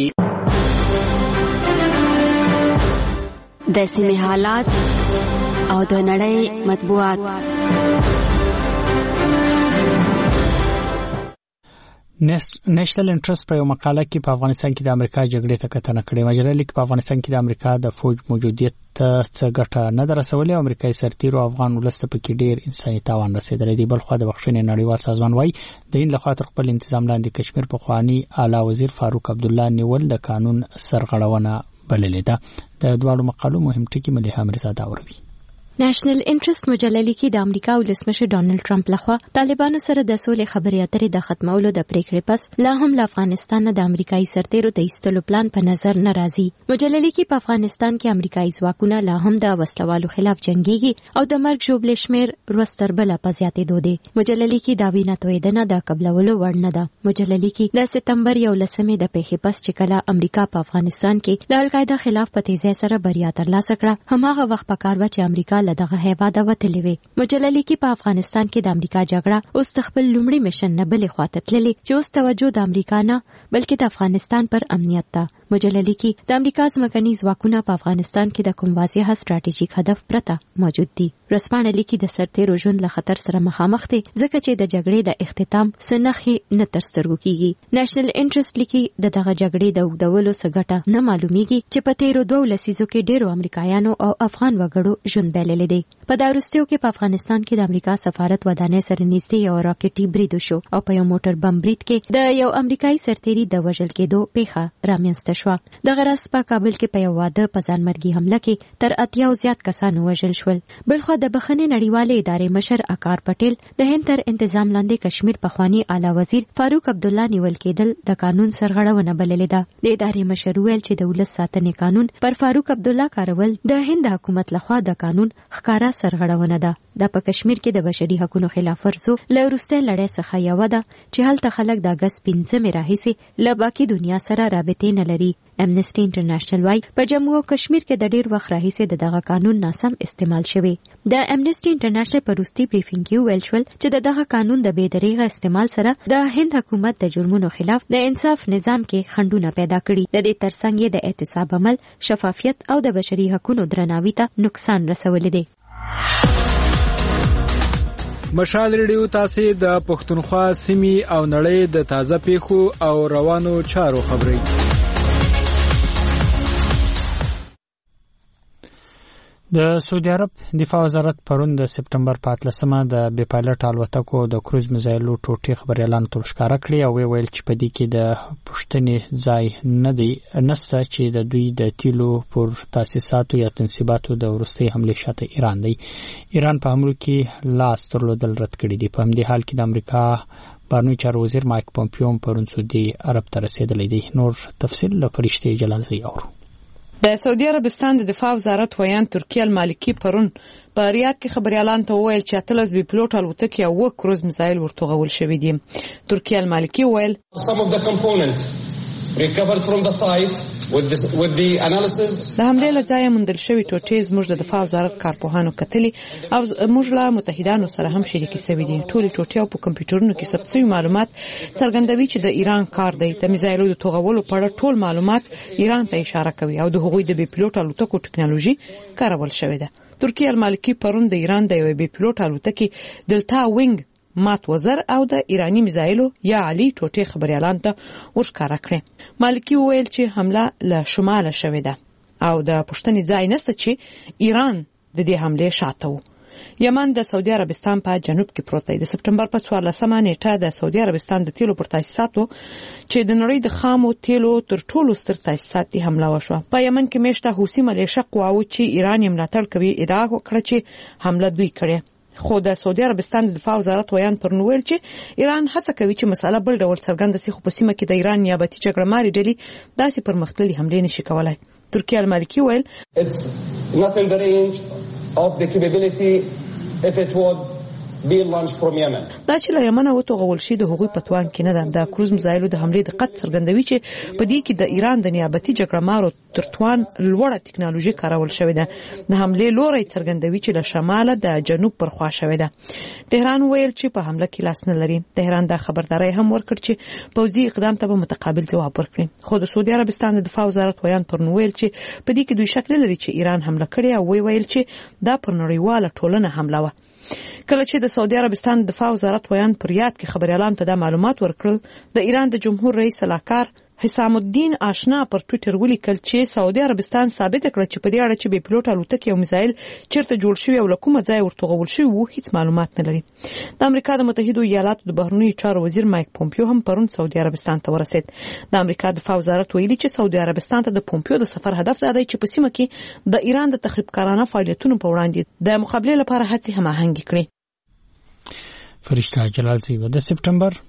د سیمې حالات او د نړۍ مطبوعات. نېشنل انټرست په یو مقاله کې په افغانستان کې د امریکا جګړې ته کتنه کړې. مجله لیکي په افغانستان کې د امریکا د فوج موجودیت ته څه ګټه نه درسولې او امریکایي سرتیرو افغان ولس ته پکې ډېر انساني تاوان رسېدلی دی. بل خو د بخښنې نړیوال سازمان وايي د هند لخوا تر خپل انتظام لاندې کشمیر پخوانی اعلی وزیر فاروق عبدالله نیول د قانون سرغړونه بللې ده. د دواړو مقالو مهم ټکي مليحه امرزاده اوروي. نېشنل انټرست مجله لیکي د امریکا ولسمشر ډانلډ ټرمپ لخوا طالبانو سره د سولې خبرې اترې د ختمولو د پریکړې پس لا هم له افغانستان نه د امریکایي سرتیرو د ایستلو پلان په نظر نه راځي. مجله لیکي په افغانستان کې امریکایي ځواکونه لا هم د وسلوالو خلاف جنگيږي او د مرګ ژوبلې شمیر ورستر بل په زیاتېدو دی. مجله لیکي دا وینا تویدنه د قبلولو وړ نه ده. مجله لیکي د سپتمبر یو لسمې د پیښې پس چې کله امریکا په افغانستان کې د القاعده خلاف په تیزی سره بریا ترلاسه کړه، هماغه وخت پکار و چې امریکا دغه هیواده وتلې وي. مجله لیکي په افغانستان کې د امریکا جګړه اوس خپل لومړی میشن نه بلې خواته تللې چې اوس توجه د امریکا نه بلکې د افغانستان پر امنیت ده. مجله لیکي د امریکا ځمکني ځواکونه په افغانستان کې د کوم واضح ستراتیژیک هدف پرته موجود دي. رسپانه لیکي د سرتیرو ژوند له خطر سره مخامخ دي ځکه چې د جګړې د اختتام سنخي نه تر سترګو کیږي. نېشنل انټرست لیکي د دغه جګړې د اوږدولو څه ګټه نه معلومیږي چې په تیرو دوه لسیزو کې ډیرو امریکایانو او افغان وګړو ژوند بللی دی. په دا وروستیو کې په افغانستان کې د امریکا سفارت ودانۍ سره نږدې یو راکټي برید وشو او په یو موټر بم برید کې د یو امریکایي سرتیري د وژل کېدو پیښه رامنځته شوه. دغه راز په کابل کې په یو واده په ځانمرګي حمله کې تر اتیاو زیات کسان وژل شول. بلخو د بخښنې نړیوالې ادارې مشر اکار پټیل د هند تر انتظام لاندې کشمیر پخوانی اعلی وزیر فاروق عبدالله نیول کېدل د قانون سرغړونه بللې ده. د ادارې مشر ویل چې د ولس ساتنې قانون پر فاروق عبدالله کارول د هند حکومت لخوا د قانون ښکارا سرغړونه ده. دا په کشمیر کې د بشري حقوقو خلاف ورزو له وروسته لړۍ څخه یو ده چې هلته خلک د اګست پنځمې راهیسې له باقي دنیا سره رابطې نه لري. امنیسټي انټرنیشنل وايي په جمهور او کشمیر کې د ډیر وخت راهیسې د دغه قانون ناسم استعمال شوی. د امنیسټي انټرنیشنل په وروستي بریفینګ کې ویل شول چې د دغه قانون د بې دریغه استعمال سره د هند حکومت د جرمونو خلاف د انصاف نظام کې خنډونه پیدا کړي. د دې ترڅنګ یې د احتساب عمل، شفافیت او د بشري حقوقو درناوي ته نقصان رسولی دی. مشال ریډیو تاسو د پښتونخوا سیمې او نړۍ د تازه پیښو او روانو چارو خبري. د سعودي عرب دفاع وزارت پرون د سپتمبر په اتلسمه د بې پایلټ الوتکو د کروز میزایلو ټوټې خبريالانو ته ښکارا کړې او ویل چې په دې کې د پښتنې ځای نه دی نسته چې د دوی د تیلو پر تاسیساتو یا تنصیباتو د ورستي حمله شاته ایران دی. ایران په حمله کې لاس درلودل رد کړی دی. په همدې حال کې د امریکا بهرنی چارو وزیر مایک پومپیو پرون سعودي عرب ته رسیدلی دی. نور تفصیل له فرشته جلال زی اورو. د سعودي عربستان د دفاع وزارت ویان ترکیه المالکی پرون په ریاض کې خبريالان ته وویل چې اتلس بي پلوټ الوتکې او کروز میزایل ورتوغول شوې دي. ترکیه المالکی ویل some of the component recovered from the site with this with the analysis د حملې له ځایه موندل شوې ټوټې زموږ د دفاع وزارت کارپوهانو کتلي او موږ له متحدانو سره هم شریکې شوې دي. ټولې ټوټې او په کمپیوټرونو کې ثبت شوي معلومات څرګندوي چې د ایران کار دی. د میزایلو د توغولو په اړه ټول معلومات ایران ته اشاره کوي او د هغوی د بي پلوټ الوتکو ټکنالوژي کارول شوې ده. ترکیه المالکی پرون د ایران د یو بي پلوټ الوتکې دلتا وینګ مات وزر او د ایرانی میزایلو یا علی ټوټې خبريالان ته ورښکاره کړې. مالکی ویل چې حمله له شماله شوې ده او د پښتنې ځای نسته چې ایران د دې حملې شاته و. یمن د سعودي عربستان په جنوب کې پروت دی. د سپتمبر په څوارلسمه نیټه د سعودي عربستان د تیلو پر تاسیساتو چې د نړۍ د خامو تیلو تر ټولو ستر تاسیسات دی حمله وشوه. په یمن کې میشته حوثي ملیشه قواو چې ایران یې ملاتړ کوي ادعا وکړه چې حمله دوی کړې. خو د سعودي عربستان د دفاع وزارت ویان پرون ویل چې ایران هڅه کوي چې مسله بل ډول څرګنده شي خو په سیمه کې د ایران نیابتي جګړه ماري ډلې داسې پرمختللي حملې نشي کولای. ترکیه المالکی ویل it's not in the range of the capability if it would be launched from Yemen. دا چې له یمن وتوغول شي د هغوی په توان کې نه ده. د کروز میزایلو د حملې دقت څرګندوي چې په دې کې د ایران د نیابتي جګړه مارو تر توان لوړه ټکنالوژي کارول شوې ده. د حملې لوري څرګندوي چې له شماله د جنوب پر خوا شوې ده. تهران ویل چې په حمله کې لاس نه لري. تهران دا خبرداري هم ورکړ چې پوځي اقدام ته به متقابل ځواب ورکړي. خو د سعودي عربستان د دفاع وزارت ویان پرون ویل چې په دې کې دوی شک لري چې ایران حمله کړې او وی ویل چې دا پر نړیواله ټولنه حمله و. کله چې د سعودي عربستان دفاع وزارت ویان پر یاد کې خبريالانو ته د معلومات ورکړل د ایران د جمهور رئیس سلاکار حسام الدین آشنا پر ټوئیټر ولیکل چې سعودي عربستان ثابت کړ چې په دې اړه چې بې پیلوټ الوتکې او میزایل چیرته جوړ شوی او له کومه ځای ورتغول شوی وو هیڅ معلومات نه لري. د امریکا د متحده ایالاتو د بهرنیو چارو وزیر مایک پومپیو هم پرون سعودي عربستان ته ورسید. د امریکا دفاع وزارت ویلي چې سعودي عربستان ته د پومپیو د سفر هدف دا دی چې په سیمه کې د ایران د تخریبکارانه فعالیتونو په وړاندې د مقابله لپاره هڅې هماهنګ کړي. فرشته جلالزی و د سپټمبر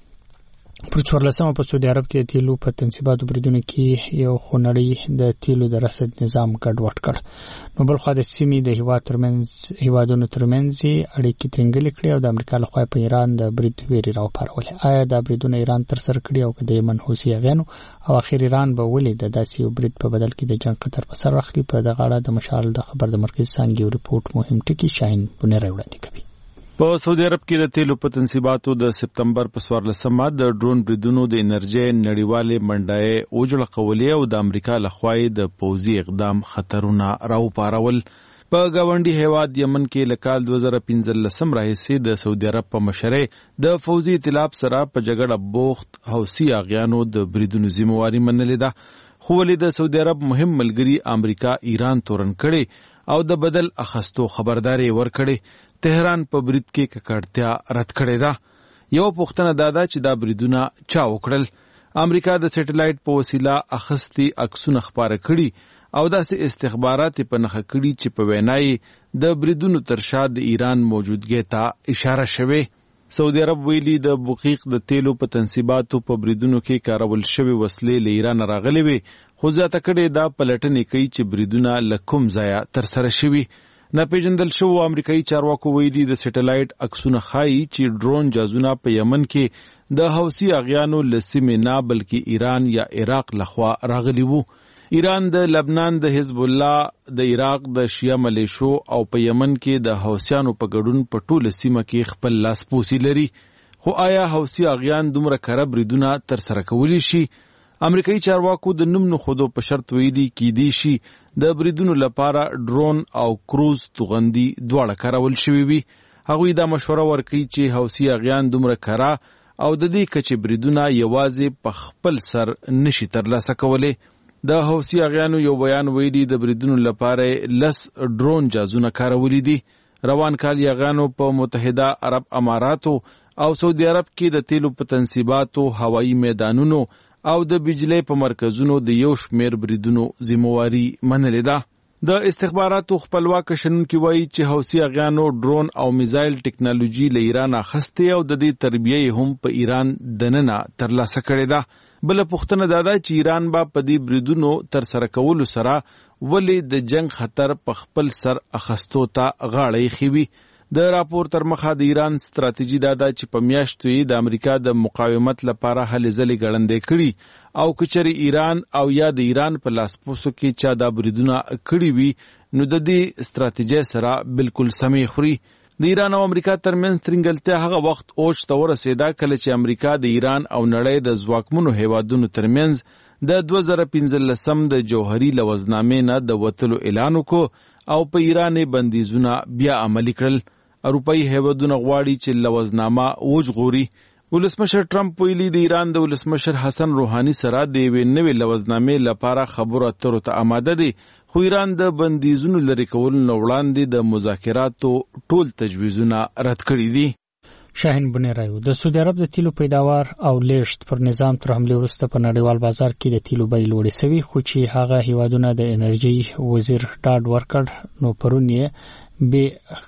پر څوارلسمه په سعودي عرب کې د تیلو په تنصیباتو بریدونو کې یو خونړی د تیلو د رسد نظام ګډوډ کړ. نو بل خو د سیمې د هیواد ترمنځ هیوادونو ترمنځ اړیکې ترنګلې کړې او د امریکا لخوا په ایران د برید ویري راوپارولې. آیا دا بریدونه ایران تر سره کړي او د یمن حوثي غنو او اخر ایران به ولې د داسې یو برید په بدل کې د جنگ خطر په سر راخلي؟ په دغه اړه د مشال د خبر د مرکز څنګه ریپورت مهم ټکی شاهین بنیر وړاندې کوي. په سعودي عرب کې د تیلو په تنصیباتو د سپتمبر په څوارلسمه د ډرون بریدونو د انرژي نړیوالې منډای اوجړه قولې او د امریکا لخوا د پوځي اقدام خطرونه راوپارول. په گاونډي هیواد یمن کې لکال دوه زره پنځلسم راهیسې د سعودي عرب په مشرۍ د فوزي ائتلاف سره په جګړه بوخت حوثي اغیانو د بریدونو ذمہواری منلې ده. خو ولې د سعودي عرب مهم ملګری امریکا ایران تورن کړي او د بدل اخستو خبرداري ورکړي. تهران په برید کې ککړتیا رد کړې ده. یو پوښتنه دا ده چې دا بریدونه چا وکړل؟ امریکا د سټلایټ په وسیله اخستي عکسونه خپاره کړي او داسې استخبارات په نخښه کړي چې په وینای د بریدونو تر شا د ایران موجودګۍ ته اشاره شوه. سعودي عرب ویلي د بوقیق د تیلو په تنصیباتو په بریدونو کې کارول شوی وسلې له ایران راغلي وي، خو ځاته کړي دا پلټنې کوي چې بریدونه له کوم ځایه تر سره شوي. ناپېژندل شوو امریکایي چارواکو ویلي د سټلایټ عکسونه ښایي چې ډرون جازونه په یمن کې د حوثي اغیانو له سیمې نه بلکې ایران یا عراق لخوا راغلي وو. ایران د لبنان د حزب الله د عراق د شیعه ملیشو او په یمن کې د حوثیانو په ګډون په ټوله سیمه کې خپل لاس پوسی لري. خو آیا حوثي اغیان دومره کره بریدونه تر سره کولی شي؟ امریکایي چارواکو د نوم نښودو په شرط ویلي کیدی شي د بریدونو لپاره ډرون او کروز توغندي دواړه کارول شوي وي. هغوی دا مشوره ورکوي چې حوثي اغیان دومره کره او د دې کچې بریدونه یوازې په خپل سر نشي ترلاسه کولی. د حوثي اغیانو یو بیان ویلي د بریدونو لپاره لس ډرون جازونه کارولي دي. روان کال یغانو په متحده عرب اماراتو او سعودي عرب کې د تیلو په تنصیباتو، هوایي میدانونو او د بجلی په مرکزونو د یو شمیر بریدونو ذمہواری منلې ده. د استخباراتو خپلواک شنونکي وایي چې حوثي اغیانو ډرون او میزایل ټیکنالوژي له ایران اخیستې او د دې تربیه هم په ایران دننه ترلاسه کړې ده. بل پوښتنه دا ده چې ایران با په دې بریدونو تر سره کولو سره ولې د جنگ خطر په خپل سر اخستو ته غاړه ایښې وي. د راپور تر مخه د ایران ستراتیژي دا ده چې په میاشتو یې د امریکا د مقاومت لپاره هلې ځلې ګړندې کړي او کچري ایران او یا د ایران په لاسپوسو کې چا دا بریدونه کړي وي نو د دې ستراتیژۍ سره بالکل سمې خوري. د ایران او امریکا ترمنځ ترنګلتیا هغه وخت اوج ته ورسېده کله چې امریکا د ایران او نړۍ د ځواکمنو هیوادونو ترمنځ د دوه زره پنځلسم د جوهري لوزنامې نه د وتلو اعلان وکړ او په ایران بندیزونه بیا عملي کړل. اروپایي هیوادونه غواړي چې لوزنامه وژغوري. ولسمشر ټرمپ ویلي د ایران د ولسمشر حسن روحاني سره د یوې نوې لوزنامې لپاره خبرو اترو ته آماده دی، خو ایران د بندیزونو لرې کولو نه وړاندې د مذاکراتو ټول تجویزونه رد کړي دي. شاهین بنیرایو د سعودي عرب د تیلو پیداوار او لیږد پر نظام تر حملې وروسته په نړیوال بازار کې د تیلو بیې لوړې شوي، خو چې هغه هیوادونه د انرژي وزیر ډاډ ورکړ نو پرون یې به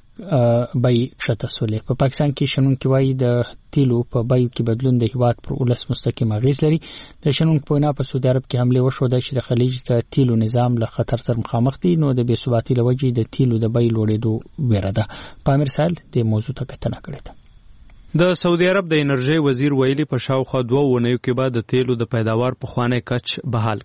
بیې کښته سولې. په پاکستان کې شنونکي وایي د تیلو په بیو کې بدلون د هیواد پر ولس مستقیم اغیز لري. د شنونکو په وینا په سعودي عرب کې حملې وشوه چې د خلیج د تیلو نظام له خطر سره مخامخ دی، نو د بې ثباتۍ له وجې د تیلو د بیې لوړېدو ویره ده. پامیر سایل د موضوع ته کتنه کړې ده. د سعودي عرب د انرژي وزیر ویلي په شاوخوا دوه اونیو کې به د تیلو د پیداوار پخوانی کچ بحال کړي.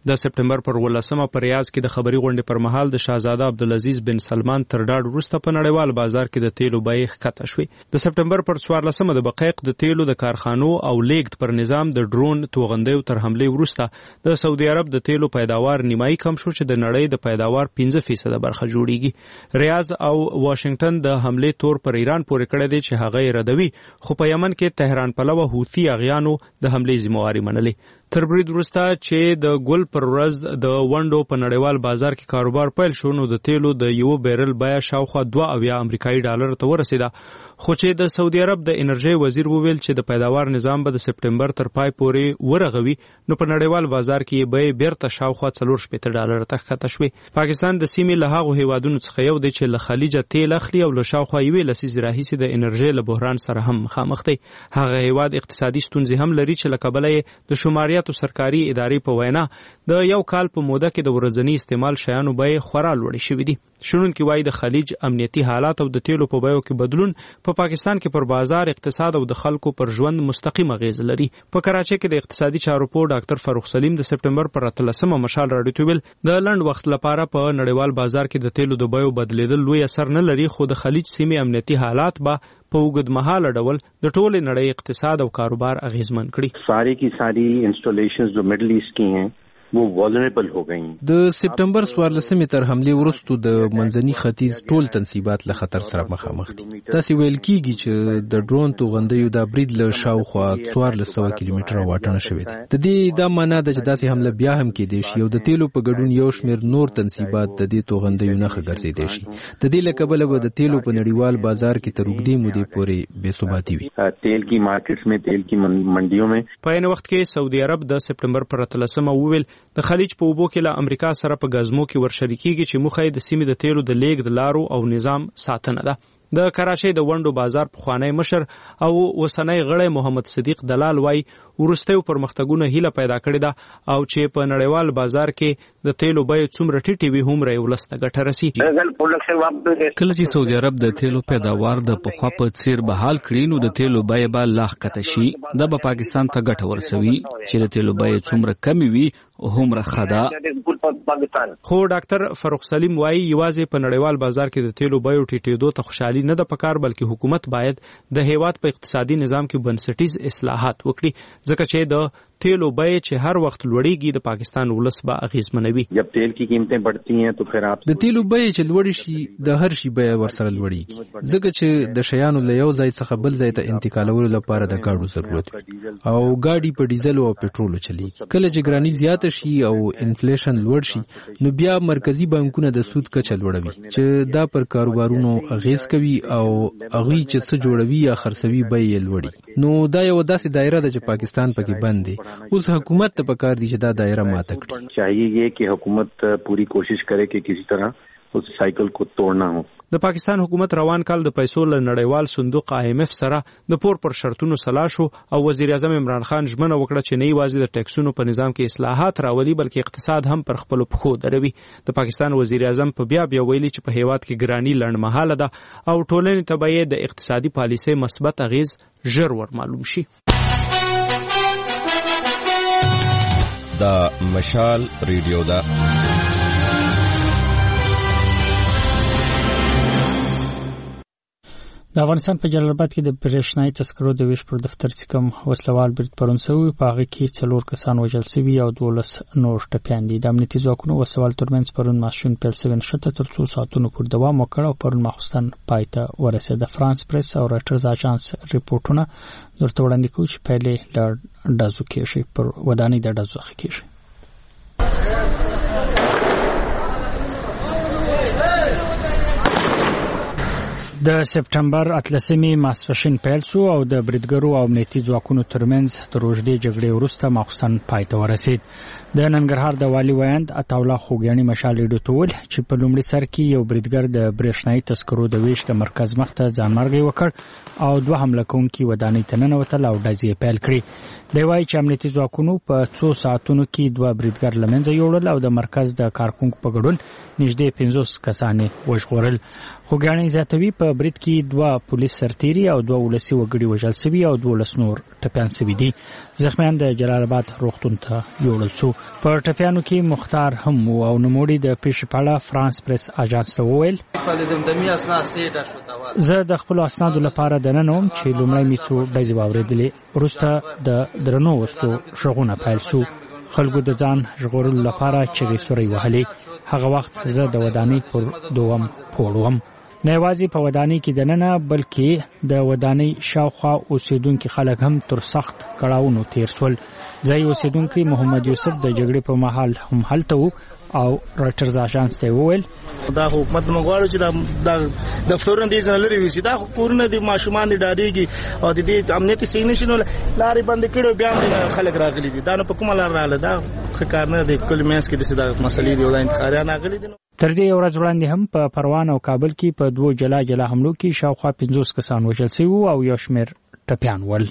د سپټمبر پر ولسمه په ریاض کې د خبري غونډې پر مهال د شاهزاده عبدالعزیز بن سلمان تر ډاډ وروسته په نړیوال بازار کې د تیلو بیې ښکته شوې. د سپټمبر پر څوارلسمه د بقایق د تیلو د کارخانو او لیږد پر نظام د ډرون توغندیو تر حملې وروسته د سعودي عرب د تیلو پیداوار نیمایي کم شو چې د نړۍ د پیداوار پنځه فیصد برخه جوړیږي. ریاض او واشنگټن د حملې تور پر ایران پورې کړی دی چې هغه یې ردوي، خو په یمن کې تهران پلوه حوثي اغیانو د حملې ذمہواري منلې. تر برید وروسته چې د ګل پر ورځ د ونډو په نړیوال بازار کې کاروبار پیل شو نو د تیلو د یو بیرل بیه شاوخوا دوه اویا امریکایي ډالر ته ورسېده، خو چې د سعودي عرب د انرژي وزیر وویل چې د پیداوار نظام به د سپټمبر تر پای پورې ورغوي نو په نړیوال بازار کې یې بیې بیرته شاوخوا څلور شپېته ډالر ته ښکته شوې. پاکستان د سیمې له هغو هیوادونو څخه یو دی چې له خلیجه تیل اخلي او له شاوخوا یوې لسیزې راهیسې د انرژي له بحران سره هم مخامخ دی. هغه هیواد اقتصادي ستونزې هم لري چې له کبله یې د شماریاتو سرکاري ادارې په وینا د یو کال په موده کې د ورځني استعمال شیانو بیې خورا لوړې شوې دي. شنونکي وایي د خلیج امنیتي حالات او د تیلو په بیو کې بدلون په پاکستان کې پر بازار، اقتصاد او د خلکو پر ژوند مستقیم اغیز لري. په کراچۍ کې د اقتصادي چارو پوه ډاکټر فاروق سلیم د سپټمبر پر اتلسمه مشال راډیو ته ویل د لنډ وخت لپاره په نړیوال بازار کې د تیلو د بیو بدلیدل لوی اثر نه لري، خو د خلیج سیمې امنیتي حالات به په اوږد مهاله ډول د ټولې نړۍ اقتصاد او کاروبار اغیزمن کړي. ساری کی ساری انسټالیشنز جو مډل ایسٹ کی ہیں वो vulnerable हो गई. د سپټمبر څوارلسمې تر حملې وروسته د منځني ختیځ ټول تنصیبات له خطر سره مخامخ دي. تاسو ویل کیږي چې د ډرون توغندیو د برید له شاوخوا څوارلس سوه کیلومتره واټن شوی دی. د دې دا معنی ده چې داسې حمله بیا هم کېدای شي او د تیلو په ګډون یو شمېر نور تنصیبات د دې توغندیو نښه ګرځېدای شي. د دې له کبله به د تیلو په نړیوال بازار کې تر اوږدې مودې پورې بې ثباتي وي. تیل کی مارکیټس میں، تیل کی منډیو میں. په عین وخت کې سعودي عرب د سپټمبر پر اتلسمه وویل د خلیج په اوبو کې له امریکا سره په غزمو کې ورشریکېږي چې موخه یې د سیمې د تیلو د لیږد لارو او نظام ساتنه ده. د کراچۍ د ونډو بازار پخوانی مشر او اوسنی غړی محمد صدیق دلال وایي وروستیو پرمختګونه هیله پیدا کړې ده او چې په نړیوال بازار کې د تیلو بیې څومره ټیټې وي هومره یې ولس ته ګټه رسي. کله چې سعودي عرب د تیلو پیداوار د پخوا په څیر بحال کړي نو د تیلو بیې به لا ښکته شي. دا به پاکستان ته ګټه ورسوي چې د تیلو بیې څومره کمې وي هومره ښه ده. خو ډاکټر فاروق سلیم وایي یوازې په نړیوال بازار کې د تیلو بیو ټیټېدو ته خوشحالي نه ده پکار، بلکې حکومت باید د هیواد په اقتصادي نظام کې بنسټیز اصلاحات وکړي، ځکه چې د تیلو بیې چې هر وخت لوړیږي د پاکستان ولس به اغیزمنوي. جب تیل کی قیمتیں بڑھتی ہیں تو پھر آپ د تیلو بیې چې لوړې شي د هر شي بیه ورسره لوړیږي، ځکه چې د شیانو له یو ځای څخه بل ځای ته انتقالولو لپاره د ګاډو ضرورت وي او ګاډي په ډیزل او پټرولو چلیږي. کله چې ګرانی زیاته شي او انفلیشن لوړ شي نو بیا مرکزی بانکونه د سود کچه لوړوي چې دا پر کاروبارونو اغیز کوي او هغوی چې څه جوړوي یا خرڅوي بیې لوړي. نو دا یو داسې دایره ده چې پاکستان پکې بند دی. اوس حکومت ته پکار دی چې دا دایره ماته کړي. چاہیے یہ کہ حکومت پوری کوشش کرے کہ کسی طرح اس سائیکل کو توڑنا ہو. د پاکستان حکومت روان کال د پیسو له نړیوال صندوق آی ایم ایف سره د پور پر شرطونو سلا شو او وزیر اعظم عمران خان ژمنه وکړه چې نه یوازې د ټیکسونو په نظام کې اصلاحات راولي بلکې اقتصاد هم پر خپلو پښو دروي. د پاکستان وزیر اعظم په بیا بیا ویلي چې په هیواد کې ګرانی لنډمهاله ده او ټولنې ته به د اقتصادي پالیسۍ مثبت اغیز ژر ور معلوم شي. دا مشال ریډیو ده. د افغانستان په جلال آباد کې د برېښنايي تذکرو د ویش پر دفتر چې کوم وسلوال برید پرون شوی په هغه کې څلور کسان وژل شوي او دولس نور ټپیان دي. د امنیتي ځواکونو وسوال ترمنځ پرون ماسپښین پیل شوی نښته تر څو ساعتونو پورې دوام وکړ او پرون ماخوستن پای ته ورسېده. فرانس پریس او رایټرز اژانس ریپورتونه درته وړاندې کوي چې پیلې له ډزو کېږي پر ودانۍ د ډزو څخه کېږي. د سپټمبر اتلسمې ماسپښین پیل شو او د بریدګرو او امنیتي ځواکونو ترمنځ تر اوږدې جګړې وروسته ماخوستن پای ته ورسېد. د ننګرهار د والي ویاند عطاالله خوږیاڼي مشال ریډیو ته وویل چې په لومړي سر کې یو بریدګر د برېښنايي تذکرو د ویش د مرکز مخ ته ځانمرګي وکړ او دوه حمله کوونکي ودانۍ ته ننوتل او ډزې یې پیل کړې. دی وایي چې امنیتي ځواکونو په څو ساعتونو کې دوه بریدګر له منځه یوړل او د مرکز د کارکونکو په ګډون نږدې پنځوس کسان یې وژغورل. خوږیاڼي زیاتوي په په برید کې دوه پولیس سرتیري او دوه ولسي وګړي وژل شوي او دولس نور ټپیان شوي دي. زخمیان د جلال آباد روغتون ته یوړل شو. په ټپیانو کې مختار هم او نوموړي د پیښې په اړه فرانس پریس اژانس ته وویل زه د خپل اسنادو لپاره دننه وم چې لومړی مې څو ډزې واورېدلې، وروسته د درنو وسلو غږونه پیل شو. خلکو د ځان ژغورلو لپاره چغې سورۍ وهلې. هغه وخت زه د ودانۍ پر دوم پوړ وم. نه یوازې په ودانۍ کې دننه بلکې د ودانۍ شاوخوا اوسېدونکي خلک هم تر سخت کړاوونو تیر شول. ځایي اوسېدونکي محمد یوسف د جګړې په مهال هم هلته و او رایټرز اژانس ته وویل دا حکومت موږ غواړو چې د دفترونو د ځان لري وي، دا کورونه د ماشومان د ډاریږي او د دې امنیتي سیګنیشن لارې بند کړو، بیا هم خلک راغلي دي. دا نه په کومه لار راغله، دا ښکار نه د کل مینس کې د سیده مسلې دی او د انتقالیان راغلي دي. تر دې ورځ وړاندې هم په پروان او کابل کې په دوه جلا جلا حملو کې شاوخوا پنځوس کسان وژل شوي او یو شمېر ټپیان ول.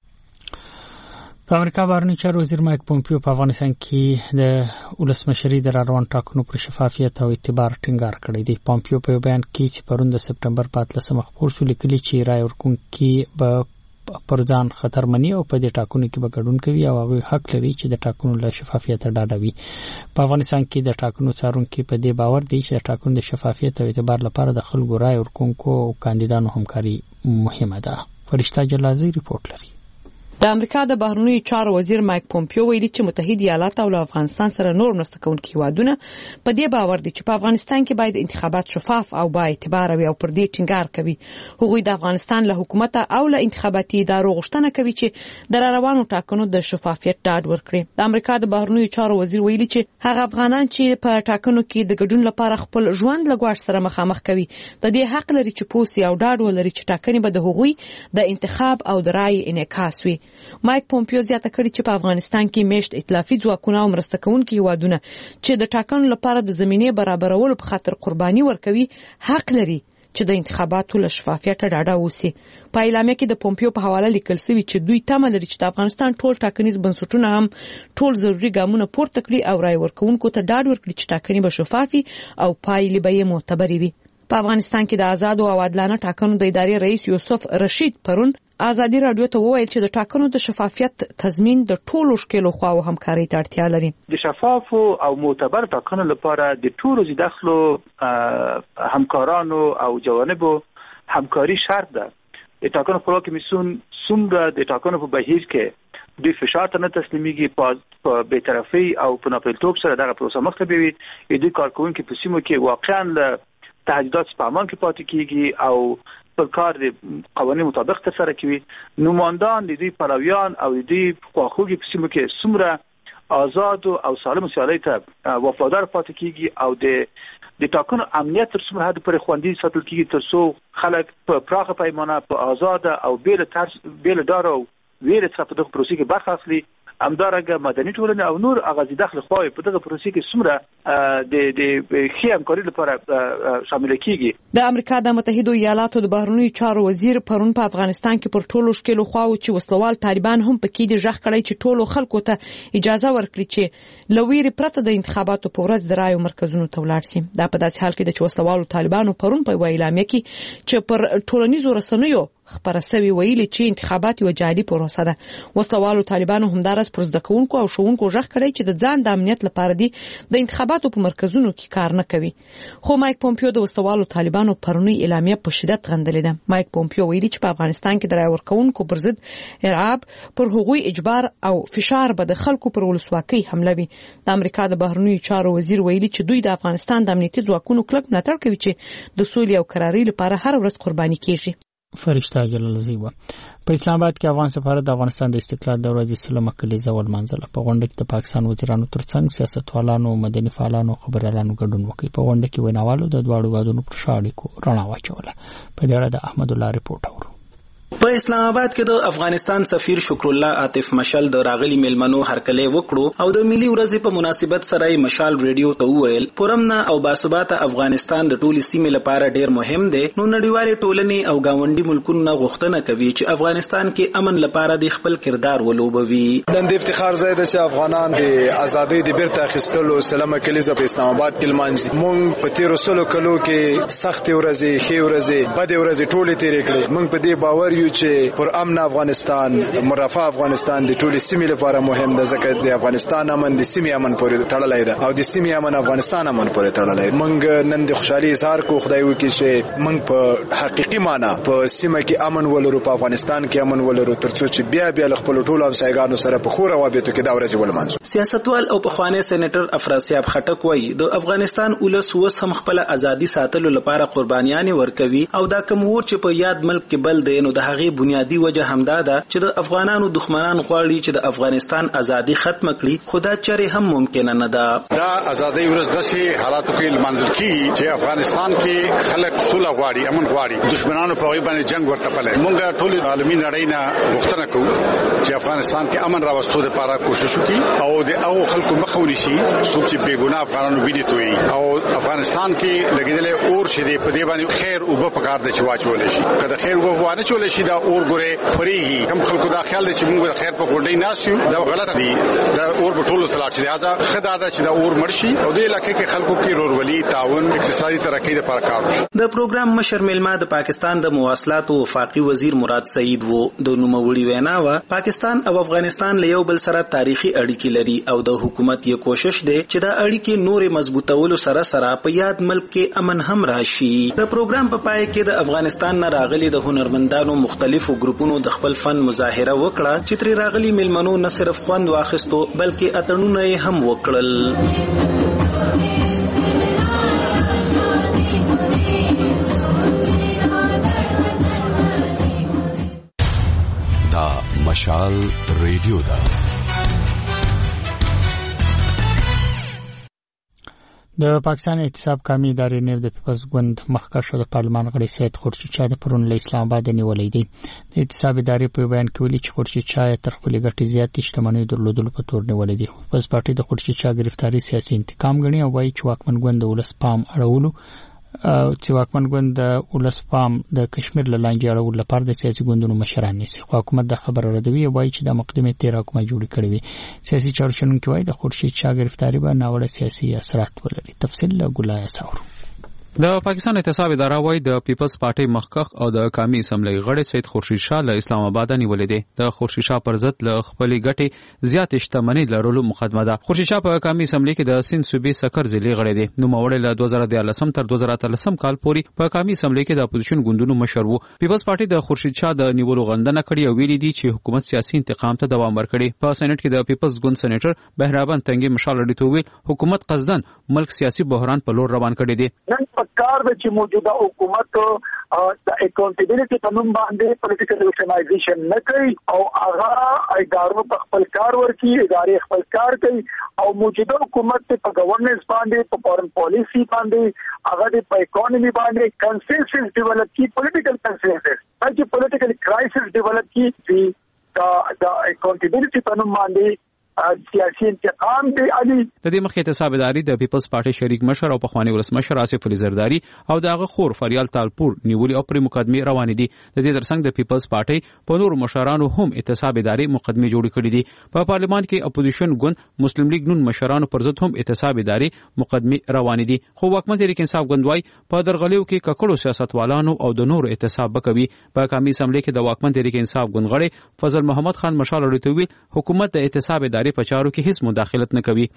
د امریکا بهرنی چارو وزیر مایک پومپیو په افغانستان کې د ولسمشرۍ د راروان ټاکنو پر شفافیت او اعتبار ټینګار کړی دی. پومپیو په بیان کې چې پرون د سپټمبر په اتلسمه خپور شو لیکلي چې رای ورکوونکي به پر ځان خطر مني او په دې ټاکنو کې به ګډون کوي او هغوی حق لري چې د ټاکنو له شفافیت ډاډه وي. په افغانستان کې د ټاکنو څارونکي په دې باور دي چې د ټاکنو د شفافیت او اعتبار لپاره د خلکو رای ورکوونکو او کاندیدانو همکاري مهمه ده. فرشته جلازی ریپورت لري. د امریکا د بهرنیو چارو وزیر مایک پومپیو ویلي چې متحده ایالات او افغانستان سره نور مرسته کوونکي هیوادونه په دې باور دي چې په افغانستان کې باید انتخابات شفاف او با اعتبار وي او پر دې ټینګار کوي. هغوی د افغانستان له حکومت او له انتخاباتي ادارو غوښتنه کوي چې د روانو ټاکنو د شفافیت ډاډ ورکړي. د امریکا د بهرنیو چارو وزیر ویلي چې هغه افغانان چې په ټاکنو کې د ګډون لپاره خپل ژوند له ګواښ سره مخامخ کوي د دې حق لري چې پوسي او ډاډ ولري چې ټاکنې به د هغوی د انتخاب او د رای انعکاس وي. مایک پومپیو زیاته کړې چې په افغانستان کې میشت ائتلافي ځواکونه او مرسته کوونکي هیوادونه چې د ټاکنو لپاره د زمینې برابرولو په خاطر قرباني ورکوي حق لري چې د انتخاباتو له شفافیت ډاډه اوسي. په اعلامیه کې د پومپیو په حواله لیکل شوی چې دوی تمه لري چې د افغانستان ټول ټاکنیز بنسټونه هم ټول ضروري ګامونه پورته کړي او رای ورکوونکو ته ډاډ ورکړي چې ټاکنې به شفافي او پایلې به یې معتبرې وي. په افغانستان کې د آزاد او عادلانه ټاکنو د ادارې رئیس یوسف رشید پرون آزادي رادیو ته وویل چې د ټاکنو د شفافیت تضمین د ټولو شکلو خواو همکاري ته اړتیا لري. د شفاف او معتبر ټاکنو لپاره د ټولو ځداخلو همکارانو او جوانبو همکاري شرط ده. د ټاکنو خپلواکي کمیسیون څومره د ټاکنو په بهیر کې د فشار ته نه تسلیمېږي په بی‌طرفۍ او په ناپېلتوب سره دغه پروسه مخ ته بیوي. د کارکوونکو په سیمو کې واقعا له تهدیدات په امان کې پاتې کیږي او پر کار د قوانینو مطابق ترسره کوي. نمایندان د دې پلویان او د دې خواخوږي په سیمو کې څومره آزاد او سالم سیالۍ ته وفادار پاتې کیږي او د د ټاکنو امنیت تر څومره حد پورې خوندي ساتل کیږي تر څو خلک په پراخه پیمانه په آزاد او بیل ترس بیل دار او ویره څخه په دغه پروسې کې برخه اخلي. همدارنګه مدني ټولنه او نور اغازي داخل خواوې په دغه پروسې کې څومره د د ښه همکاري لپاره شامل کیږي. د امریکا د متحده ایالاتو د بهرنیو چارو وزیر پرون په افغانستان کې پر ټولو شکلو خواو چې وسلوال طالبان هم پکې دي ژغ کړی چې ټولو خلکو ته اجازه ورکړي چې لویری پرته د انتخاباتو په ورځ د رایو مرکزونو ته ولاړ شي. دا په داسې حال کې د وسلوالو طالبانو پرون په اعلامیه کې چې پر ټولنیزو رسنیو خبره سوي ویلي چې انتخابات یو جالي پروسه ده. وسلوالو طالبانو همدارس پر زده کوونکو او ښوونکو ژغ کړی چې د ځان د امنیت لپاره دي د انتخاباتو په مرکزونو کې کار نه کوي. خو مایک پومپیو د وسلوالو طالبانو پرونی اعلامیه په شدت غندلې ده. مایک پومپیو ویلي چې په افغانستان کې د رای ورکوونکو پر ضد ارعاب پر هغوی اجبار او فشار به د خلکو پر ولسواکۍ حمله وي. د امریکا د بهرنیو چارو وزیر ویلي چې دوی د افغانستان د امنیتي ځواکونو کلک ملاتړ کوي چې د سولې او قرارۍ لپاره هر ورځ قرباني کیږي. فرشته جلالزی و په اسلام آباد کې افغان سفارت د افغانستان د استقلال د ورځې سلمه کلیزه ولمانځله. په غونډه کې د پاکستان وزیرانو ترڅنګ سیاستوالانو، مدني فعالانو، خبريالانو ګډون وکړ. په غونډه کې ویناوالو د دواړو هیوادونو پر شا اړیکو رڼا واچوله. په دې اړه د احمد الله ریپورت اورو. په په اسلام آباد کې د افغانستان سفیر شکر الله عاطف مشال د راغلي ملمنو هرکلی وکړو او د ملي ورځې په مناسبت سره مشال ریډیو ته وویل پرمنه او باثباته افغانستان د ټولي سیمې لپاره ډیر مهم دی. نو نړیوالې ټولنې او گاونډي ملکونو غوښتنه کوي چې افغانستان کې امن لپاره د خپل کردار ولوبوي. د افتخار ځای د چې افغانان د ازادۍ د بیرته اخیستلو سلامه کلیزه په اسلام آباد کې لمانځي. مونږ په تیر سلو کلو کې سخت ورځې خې ورځې بد ورځې ټولې تیرې کړې. مونږ په دې باور یو چې پر امن افغانستان مرفع افغانستان د ټولې سیمې لپاره مهم ده ځکه د افغانستان امن د سیمې امن پورې تړلی ده او د سیمې امن افغانستان امن پورې تړلی. موږ نن د خوشحالي اظهار کوو خدای وکړي چې موږ په حقيقي معنی په سیمه کې امن ولرو په افغانستان کې امن ولرو ترڅو چې بیا بیا خپل ټولو همسایګانو سره په خور روابطو کې دا ورځ ولمانځو. سیاستوال او پخوانی سېنیټر افراسیاب خټک وایي د افغانستان ولس اوس هم خپل ازادي ساتلو لپاره قربانیانې ورکوي او دا کوم ور چې په یاد ملک کې بل دی نو د هغې بنیادی وجه همدا ده چې د افغانانو دښمنان غواړي چې د افغانستان ازادي ختم کړي خو دا چره هم ممکن نه ده. دا ازادي ورځ داسې حالاتو کې منځل کی چې افغانستان کې خلک صلح غواړي امن غواړي دښمنانو په باندې جنگ ورته پلي. موږ ټول عالمي نړۍ نه غوښتنه کوو چې افغانستان کې امن راوستو لپاره کوشش وکړي او د او خلکو مخاوني شي څوک چې بیګناه افغانانو ویني توي او افغانستان کې لګیدل اور چې په دې باندې خیر او په کار د چواچول شي کله خیر وګوانه چول شي دا اور ګوره فریږي کوم خلکو دا خیال چې موږ د خیر په ګډې ناسیو دا غلط دي. دا اور په ټولو تلاش دی ازا خدای دا چې دا اور مرشي او د علاقې کې خلکو کې رورولي تعاون اقتصادي ترقۍ لپاره کار وشي. د پروګرام مشر ملما د پاکستان د مواصلات او وفاقي وزیر مراد سعید وو. د نوموړي وینا وا پاکستان او افغانستان له یو بل سره تاریخي اړیکې لري او د حکومت یو کوشش دی چې دا اړیکې نورې مضبوطولو سره سره په یاد ملک کې امن هم راشي. د پروګرام په پای کې د افغانستان نه راغلي د هنرمندانو مختلفو ګروپونو د خپل فن مظاهره وکړه چې تر راغلي ملمنو نه صرف خوند واخیستو بلکې اتڼونه یې هم وکړل. دا مشال ریډیو دا د پاکستان احتساب قومي ادارې نیو د پیپلز ګوند مخکښ د پارلمان غړي سید خورشید د پرون له اسلام آباد نیولې دي. د احتساب ادارې په بیان کې ویلي چې خورشید شاه تر خپل ګټې زیات شتمنۍ درلودلو په تور نیولې دي. پیپلز پارټي د خورشید شاه گرفتاری سیاسي انتقام ګڼي او وايي چې واکمن ګوند د ولس پام اړولو چې واکمن ګوند د ولس پام د کشمیر له لانجې اړولو لپاره د سیاسي ګوندونو مشران نیسي. حکومت د خبر ردوي او وايي چې د مقدمه تیر حکومت جوړ کړی وي. سیاسي چارواکي وايي د خورشید شاه گرفتاری به ناوړه سیاسي اثرات ولري. تفصیل له ګلای ساور. د پاکستان احتساب اداره وايي د پیپلز پارټي مخکښ او د قومي اسمبلی غړي سید خورشید شاه له اسلام آباد نیولې دي. د خورشید شاه پر ضد له خپل ګټې زیات شتمنۍ لرلو مقدمه ده. خورشید شاه په قومي اسمبلی کې د سند صوبې سکر ضلع غړي دي. نو موړ له دوه زره دیارلس تر دوه زره اتلس کال پورې په قومي اسمبلی کې د اپوزیشن ګوندونو مشر وو. پیپلز پارټي د خورشید شاه د نیولو غندنه کړې او ویلي دي چې حکومت سیاسي انتقام ته دوام ورکړي. په سېنات کې د پیپلز ګوند سېنیټر بهرابن تنګي مشال اړیتو ویل حکومت قصدن ملک سیاسي بحران په لور روان کړي دي. نن پکار د چې موجوده حکومت د اکاونټیبিলিټي په نوم باندې پولیټیکل ریفارمیشن نه کوي او هغه ادارو په خپل کار ورکي ادارې خپل کار کوي او موجوده حکومت په گورننس باندې په فورن پالیسی باندې هغه په اکانومي باندې کنسنسس ډیولپ کی پولیټیکل کنسنسس چې پولیټیکل کرایسس ډیولپ کی دا د اکاونټیبিলিټي په نوم باندې سیاسي انتقام دی علي. د دې مخې احتساب ادارې د پیپلز پارټي شریک مشر او پخوانی ولسمشر آصف علي زرداری او دغه خور فریال تالپور نیولې او پر مقدمه روان دي. د دې ترڅنګ د پیپلز پارټي په نور مشرانو هم احتساب ادارې مقدمه جوړ کړې دي. په پارلمان کې اپوزیشن ګوند مسلم لیگ نون مشرانو پر ضد هم احتساب ادارې مقدمه روان دي. خو حکومت تحریک انصاف ګوند وايي په درغلیو کې ککړو سیاستوالانو او د نور احتساب وکوي. په قومي اسمبلی کې د حکومت تحریک انصاف ګوند غړي فضل محمد خان مشال اړیتوي حکومت د احتساب ادارې په چارو کې هیڅ مداخلت نه کوي.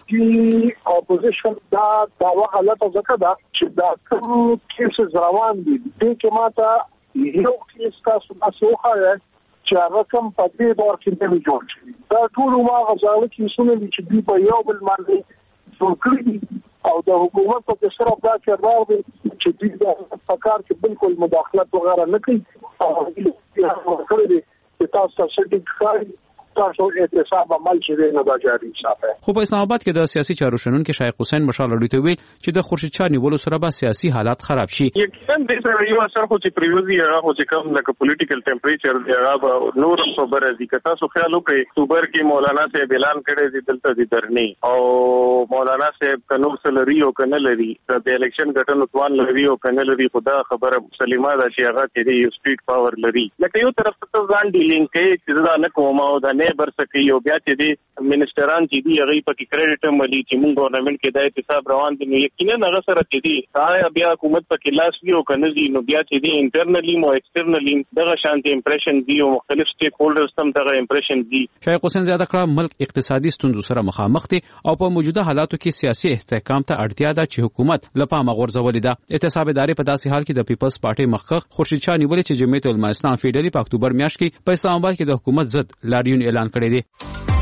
چې اپوزیشن دا داوا حالت ځکه دا چې دا کوم کیسز روان دي د کې ماته یو کیس تاسو تاسو خاله چې هغه کوم په دې دور کې نه جوړ شي. دا ټول واغه ځاله کې سونه چې دی په یو بل باندې څوکړي او د حکومت په صرف دا کردار دی چې دې د فکر کې بالکل مداخلت وغیرہ نه کوي او هغه کړی دی چې تاسو سټیټ کاری تاسو اعتصاب عمل چې نه دا جاری ساتي. خو په اسلام آباد کې د سیاسي چارو شنونکو شایق حسین مشال اړوي ته ویل چې د خورشید شاه نیولو سره به سیاسي حالات خراب شي. یقینا د سره یو اثر خو چې پریوزي هغه خو چې کوم لکه پولیټیکل ټمپریچر دی هغه نور خبره دي که تاسو خیال وکړئ اکتوبر کې مولانا صاحب اعلان کړی دی دلته دي درنی او مولانا صاحب کنو سلری او کنه لري د الیکشن ګټنو توان لري او کنه لري خدا خبره سلیمه ده چې هغه کې دی سټریټ پاور لري. لکه یو طرف ته ځان ډیلینګ کوي چې دا نه کوم او دا نه بر سکي او بیا چې دی منسټران چې دی هغه په کې کریډټ ملي چې موږ ګورنمنت کې د احتساب روان دي نو یقینا هغه سره چې دی آیا بیا حکومت په کې لاس وی او کنه دی نو بیا چې دی انټرنلی مو ایکسټرنلی دغه شانتي امپریشن دی او مختلف سټیک هولډرز هم دغه امپریشن دی. شایق حسین زیاده کړه ملک اقتصادي ستونزو سره مخامخ دي او په موجوده حالاتو کې سیاسي استحکام ته اړتیا ده چې حکومت لپاره غورځولې ده. احتساب ادارې په داسې حال کې د پیپلز پارټي مخکخ خورشید شاه نیولې چې جمعیت العلماء اسلام فیډرالي په اکتوبر میاشت کې په اسلام آباد کې د حکومت ضد لاریون اعلان کړی دی.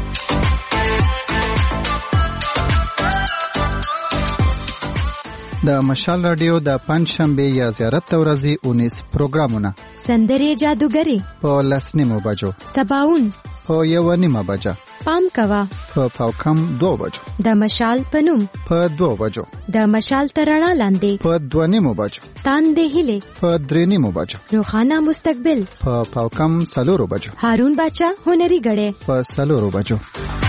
د مشال رادیو د پنځ شنبه یا زیارت ورځې اونیس پروګرامونه سندرې جادوګری په لسنیمو بجو سباون په یو نیمه بجه پام کوا په پاوکم دو بجو د مشال پنوم په دو بجو د مشال ترڼا لاندې په دو نیمو بجو تاندې هله په درې نیمو بجو روخانه مستقبل په پاوکم سلورو بجو هارون باچا هنري غړې په سلورو بجو